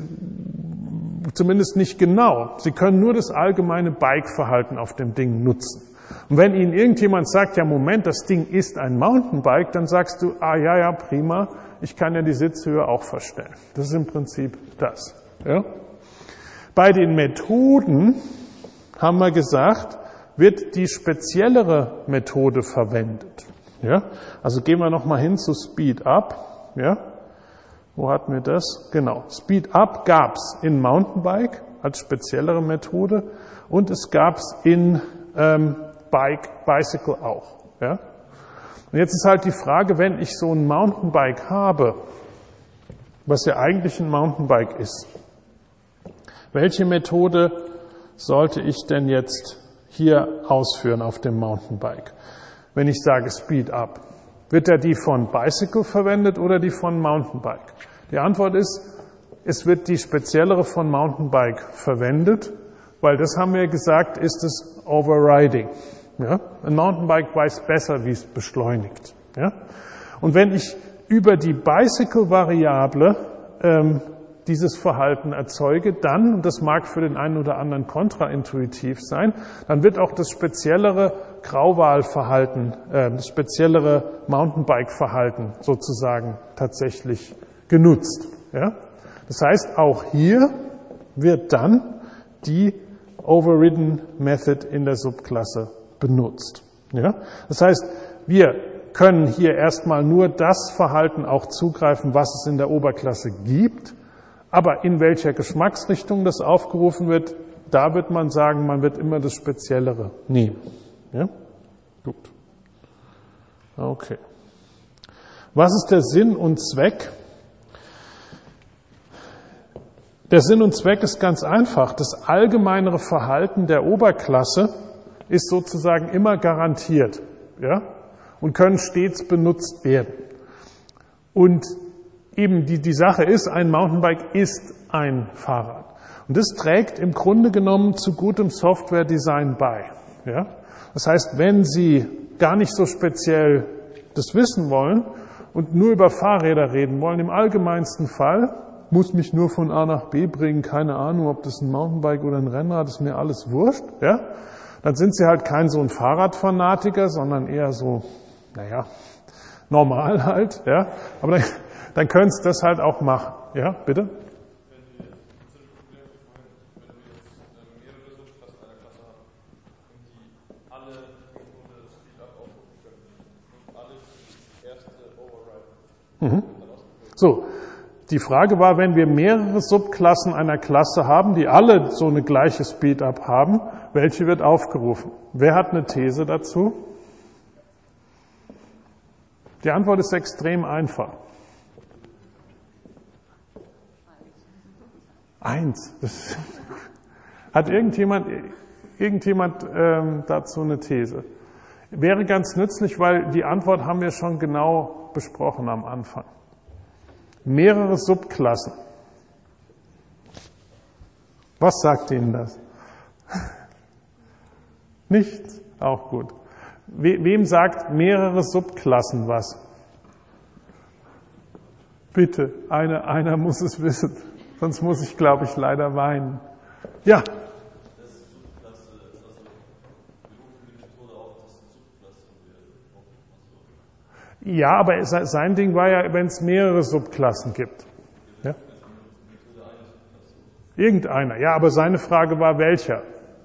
Speaker 1: zumindest nicht genau. Sie können nur das allgemeine Bike-Verhalten auf dem Ding nutzen. Und wenn Ihnen irgendjemand sagt, ja Moment, das Ding ist ein Mountainbike, dann sagst du, ah ja, ja, prima, ich kann ja die Sitzhöhe auch verstellen. Das ist im Prinzip das. Ja? Bei den Methoden, haben wir gesagt, wird die speziellere Methode verwendet. Ja? Also gehen wir nochmal hin zu Speed Up. Ja? Wo hatten wir das? Genau. Speed Up gab es in Mountainbike als speziellere Methode und es gab es in ähm, Bike, Bicycle auch. Ja? Und jetzt ist halt die Frage, wenn ich so ein Mountainbike habe, was ja eigentlich ein Mountainbike ist, welche Methode sollte ich denn jetzt hier ausführen auf dem Mountainbike? Wenn ich sage Speed Up, wird ja die von Bicycle verwendet oder die von Mountainbike? Die Antwort ist, es wird die speziellere von Mountainbike verwendet, weil das haben wir gesagt, ist das Overriding. Ja? Ein Mountainbike weiß besser, wie es beschleunigt. Ja? Und wenn ich über die Bicycle-Variable ähm, dieses Verhalten erzeuge, dann, und das mag für den einen oder anderen kontraintuitiv sein, dann wird auch das speziellere Grauwalverhalten, äh, das speziellere Mountainbike-Verhalten sozusagen tatsächlich genutzt. Ja? Das heißt, auch hier wird dann die Overridden Method in der Subklasse benutzt. Ja? Das heißt, wir können hier erstmal nur das Verhalten auch zugreifen, was es in der Oberklasse gibt, aber in welcher Geschmacksrichtung das aufgerufen wird, da wird man sagen, man wird immer das Speziellere nehmen. Ja? Gut. Okay. Was ist der Sinn und Zweck? Der Sinn und Zweck ist ganz einfach. Das allgemeinere Verhalten der Oberklasse ist sozusagen immer garantiert, ja, und können stets benutzt werden. Und eben die, die Sache ist, ein Mountainbike ist ein Fahrrad. Und das trägt im Grunde genommen zu gutem Software-Design bei. Ja? Das heißt, wenn Sie gar nicht so speziell das wissen wollen und nur über Fahrräder reden wollen, im allgemeinsten Fall, muss mich nur von A nach B bringen, keine Ahnung, ob das ein Mountainbike oder ein Rennrad ist, mir alles wurscht, ja? dann sind Sie halt kein so ein Fahrradfanatiker, sondern eher so, naja, normal halt, ja. Aber dann, dann können Sie das halt auch machen. Ja, bitte? Mhm. So, die Frage war, wenn wir mehrere Subklassen einer Klasse haben, die alle so eine gleiche Speedup haben, welche wird aufgerufen? Wer hat eine These dazu? Die Antwort ist extrem einfach. Eins. Das hat irgendjemand, irgendjemand ähm, dazu eine These? Wäre ganz nützlich, weil die Antwort haben wir schon genau besprochen am Anfang. Mehrere Subklassen. Was sagt Ihnen das? Nichts? Auch gut. We- wem sagt mehrere Subklassen was? Bitte, einer, einer muss es wissen. Sonst muss ich, glaube ich, leider weinen. Ja. Ja, aber sein Ding war ja, wenn es mehrere Subklassen gibt. Ja? Irgendeiner. Ja, aber seine Frage war, welcher?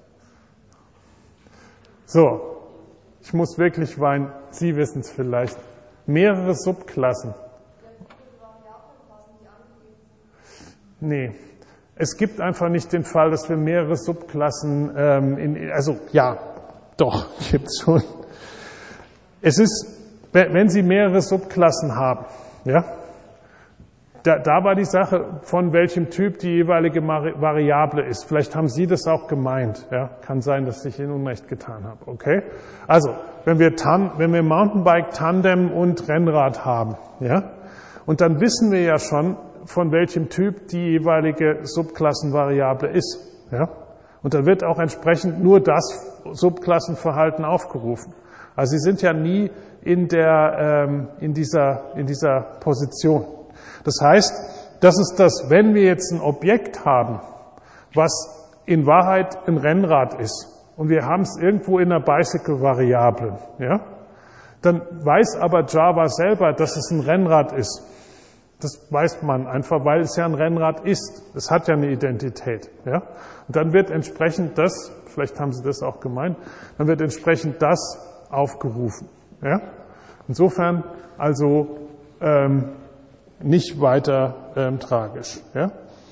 Speaker 1: So. Ich muss wirklich weinen. Sie wissen es vielleicht. Mehrere Subklassen. Nee. Es gibt einfach nicht den Fall, dass wir mehrere Subklassen, ähm, in, also ja, doch, gibt's schon. Es ist, wenn Sie mehrere Subklassen haben, ja, da, da war die Sache, von welchem Typ die jeweilige Variable ist. Vielleicht haben Sie das auch gemeint, ja, kann sein, dass ich Ihnen Unrecht getan habe, okay? Also, wenn wir, Tan, wenn wir Mountainbike, Tandem und Rennrad haben, ja, und dann wissen wir ja schon, von welchem Typ die jeweilige Subklassenvariable ist, ja, und dann wird auch entsprechend nur das Subklassenverhalten aufgerufen. Also Sie sind ja nie in der, ähm, in dieser, in dieser Position. Das heißt, das ist das, wenn wir jetzt ein Objekt haben, was in Wahrheit ein Rennrad ist, und wir haben es irgendwo in einer Bicycle-Variable, ja, dann weiß aber Java selber, dass es ein Rennrad ist. Das weiß man einfach, weil es ja ein Rennrad ist. Es hat ja eine Identität, ja. Und dann wird entsprechend das, vielleicht haben Sie das auch gemeint, dann wird entsprechend das aufgerufen, ja. Insofern also ähm, nicht weiter ähm, tragisch. Ja?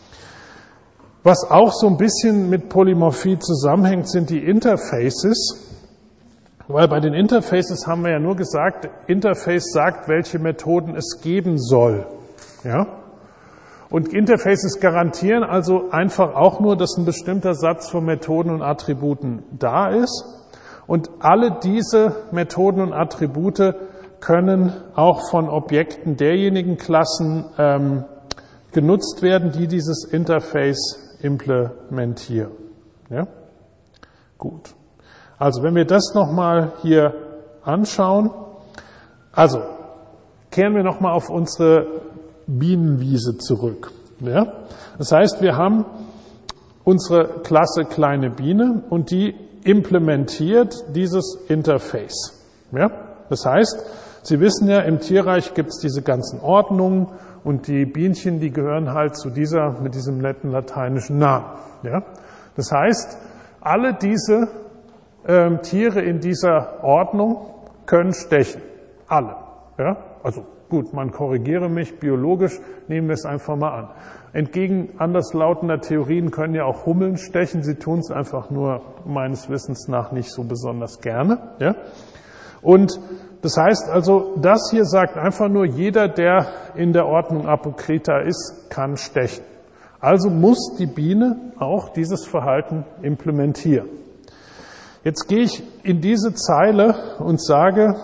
Speaker 1: Was auch so ein bisschen mit Polymorphie zusammenhängt, sind die Interfaces. Weil bei den Interfaces haben wir ja nur gesagt, Interface sagt, welche Methoden es geben soll. Ja? Und Interfaces garantieren also einfach auch nur, dass ein bestimmter Satz von Methoden und Attributen da ist. Und alle diese Methoden und Attribute können auch von Objekten derjenigen Klassen ähm, genutzt werden, die dieses Interface implementieren. Ja? Gut. Also wenn wir das nochmal hier anschauen, also kehren wir nochmal auf unsere Bienenwiese zurück. Ja? Das heißt, wir haben unsere Klasse kleine Biene und die implementiert dieses Interface. Ja? Das heißt, Sie wissen ja, im Tierreich gibt es diese ganzen Ordnungen und die Bienchen, die gehören halt zu dieser, mit diesem netten lateinischen Namen. Ja? Das heißt, alle diese ähm, Tiere in dieser Ordnung können stechen. Alle. Ja? Also gut, man korrigiere mich, biologisch nehmen wir es einfach mal an. Entgegen anderslautender Theorien können ja auch Hummeln stechen, sie tun es einfach nur meines Wissens nach nicht so besonders gerne. Ja? Und das heißt also, das hier sagt einfach nur, jeder, der in der Ordnung Apocrita ist, kann stechen. Also muss die Biene auch dieses Verhalten implementieren. Jetzt gehe ich in diese Zeile und sage,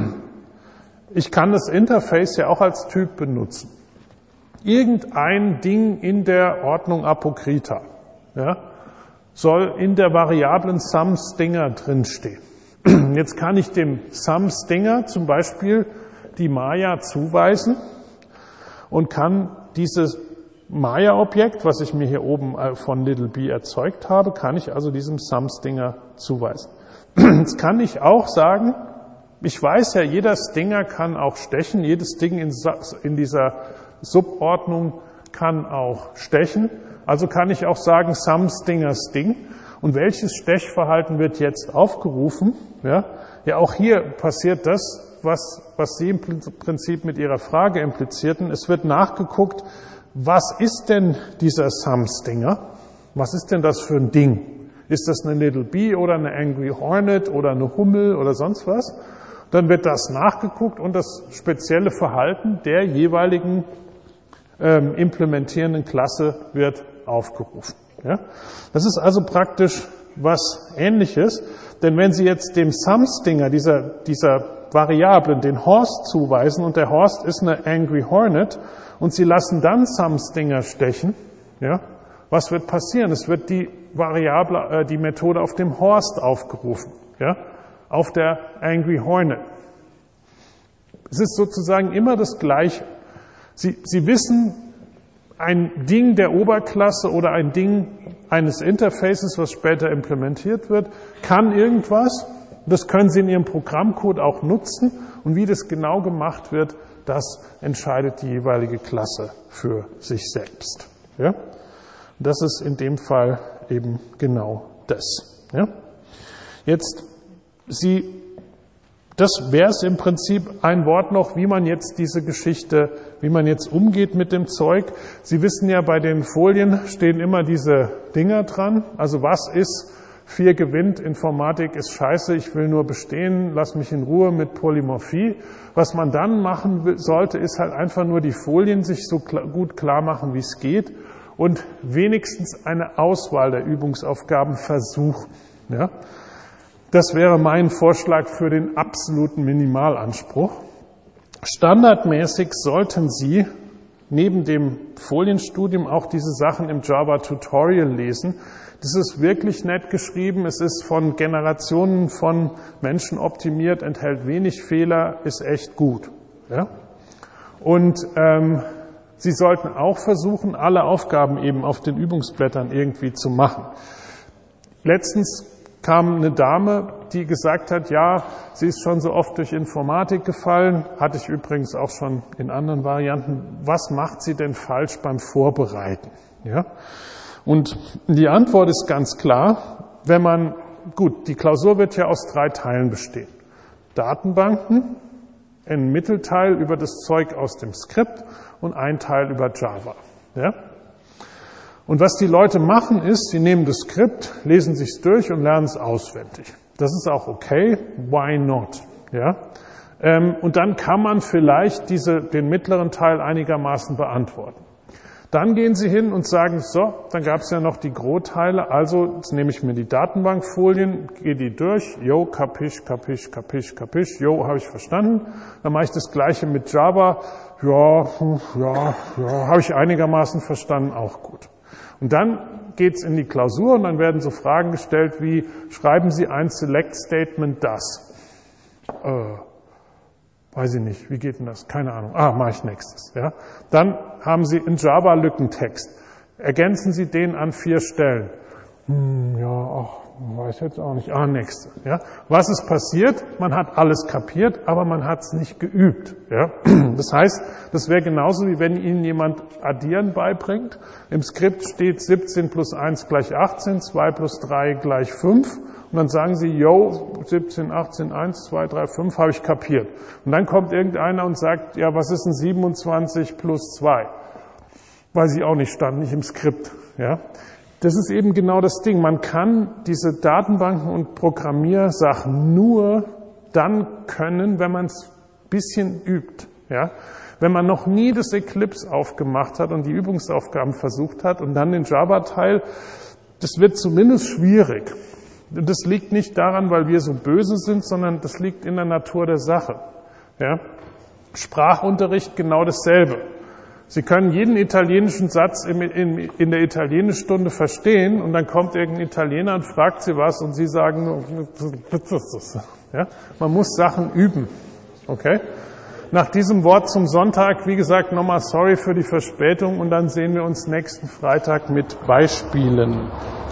Speaker 1: ich kann das Interface ja auch als Typ benutzen. Irgendein Ding in der Ordnung Apocrita, ja, soll in der Variablen SumStinger drinstehen. Jetzt kann ich dem SumStinger zum Beispiel die Maya zuweisen und kann diese Maya-Objekt, was ich mir hier oben von little b erzeugt habe, kann ich also diesem Sum-Stinger zuweisen. Jetzt kann ich auch sagen, ich weiß ja, jeder Stinger kann auch stechen, jedes Ding in, in dieser Subordnung kann auch stechen. Also kann ich auch sagen, Sum-Stinger Sting. Und welches Stechverhalten wird jetzt aufgerufen? Ja, ja, auch hier passiert das, was, was Sie im Prinzip mit Ihrer Frage implizierten. Es wird nachgeguckt, was ist denn dieser Sum-Stinger? Was ist denn das für ein Ding? Ist das eine Little Bee oder eine Angry Hornet oder eine Hummel oder sonst was? Dann wird das nachgeguckt und das spezielle Verhalten der jeweiligen ähm, implementierenden Klasse wird aufgerufen. Ja? Das ist also praktisch was Ähnliches, denn wenn Sie jetzt dem Sum-Stinger, dieser, dieser Variablen, den Horst zuweisen und der Horst ist eine Angry Hornet und Sie lassen dann Sum-Stinger stechen, ja, was wird passieren? Es wird die Variable, äh, die Methode auf dem Horst aufgerufen, ja, auf der Angry Hornet. Es ist sozusagen immer das Gleiche. Sie, Sie wissen, ein Ding der Oberklasse oder ein Ding eines Interfaces, was später implementiert wird, kann irgendwas. Das können Sie in Ihrem Programmcode auch nutzen. Und wie das genau gemacht wird, das entscheidet die jeweilige Klasse für sich selbst. Ja? Das ist in dem Fall eben genau das. Ja? Jetzt, Sie, das wäre es im Prinzip ein Wort noch, wie man jetzt diese Geschichte, wie man jetzt umgeht mit dem Zeug. Sie wissen ja, bei den Folien stehen immer diese Dinger dran. Also was ist, vier gewinnt, Informatik ist scheiße, ich will nur bestehen, lass mich in Ruhe mit Polymorphie. Was man dann machen sollte, ist halt einfach nur die Folien sich so gut klar machen, wie es geht und wenigstens eine Auswahl der Übungsaufgaben versuchen. Ja? Das wäre mein Vorschlag für den absoluten Minimalanspruch. Standardmäßig sollten Sie neben dem Folienstudium auch diese Sachen im Java-Tutorial lesen. Das ist wirklich nett geschrieben, es ist von Generationen von Menschen optimiert, enthält wenig Fehler, ist echt gut. Ja? Und ähm, Sie sollten auch versuchen, alle Aufgaben eben auf den Übungsblättern irgendwie zu machen. Letztens kam eine Dame, die gesagt hat, ja, sie ist schon so oft durch Informatik gefallen, hatte ich übrigens auch schon in anderen Varianten. Was macht sie denn falsch beim Vorbereiten? Ja? Und die Antwort ist ganz klar, wenn man, gut, die Klausur wird ja aus drei Teilen bestehen. Datenbanken, ein Mittelteil über das Zeug aus dem Skript und ein Teil über Java. Ja? Und was die Leute machen ist, sie nehmen das Skript, lesen sich's durch und lernen es auswendig. Das ist auch okay, why not? Ja? Ähm, und dann kann man vielleicht diese, den mittleren Teil einigermaßen beantworten. Dann gehen Sie hin und sagen, so, dann gab es ja noch die Grohteile, also jetzt nehme ich mir die Datenbankfolien, gehe die durch, jo, kapisch, kapisch, kapisch, kapisch, jo, habe ich verstanden. Dann mache ich das Gleiche mit Java, ja, ja, ja, habe ich einigermaßen verstanden, auch gut. Und dann geht's in die Klausur und dann werden so Fragen gestellt wie, schreiben Sie ein Select-Statement das? Äh, weiß ich nicht, wie geht denn das? Keine Ahnung. Ah, mache ich nächstes. Ja. Dann haben Sie einen Java-Lückentext. Ergänzen Sie den an vier Stellen. Hm, ja, ach, weiß jetzt auch nicht. Ah, nächste. Ja. Was ist passiert? Man hat alles kapiert, aber man hat es nicht geübt. Ja. Das heißt, das wäre genauso, wie wenn Ihnen jemand Addieren beibringt. Im Skript steht siebzehn plus eins gleich achtzehn, zwei plus drei gleich fünf. Und dann sagen Sie, yo, siebzehn, achtzehn, eins, zwei, drei, fünf, habe ich kapiert. Und dann kommt irgendeiner und sagt, ja, was ist denn siebenundzwanzig plus zwei? Weiß ich auch nicht, stand nicht im Skript. Ja. Das ist eben genau das Ding. Man kann diese Datenbanken und Programmiersachen nur dann können, wenn man es ein bisschen übt. Ja? Wenn man noch nie das Eclipse aufgemacht hat und die Übungsaufgaben versucht hat und dann den Java-Teil, das wird zumindest schwierig. Das liegt nicht daran, weil wir so böse sind, sondern das liegt in der Natur der Sache. Ja? Sprachunterricht genau dasselbe. Sie können jeden italienischen Satz in, in, in der Italienischstunde verstehen und dann kommt irgendein Italiener und fragt Sie was und Sie sagen, ja? Man muss Sachen üben. Okay? nach diesem Wort zum Sonntag, wie gesagt, nochmal sorry für die Verspätung und dann sehen wir uns nächsten Freitag mit Beispielen.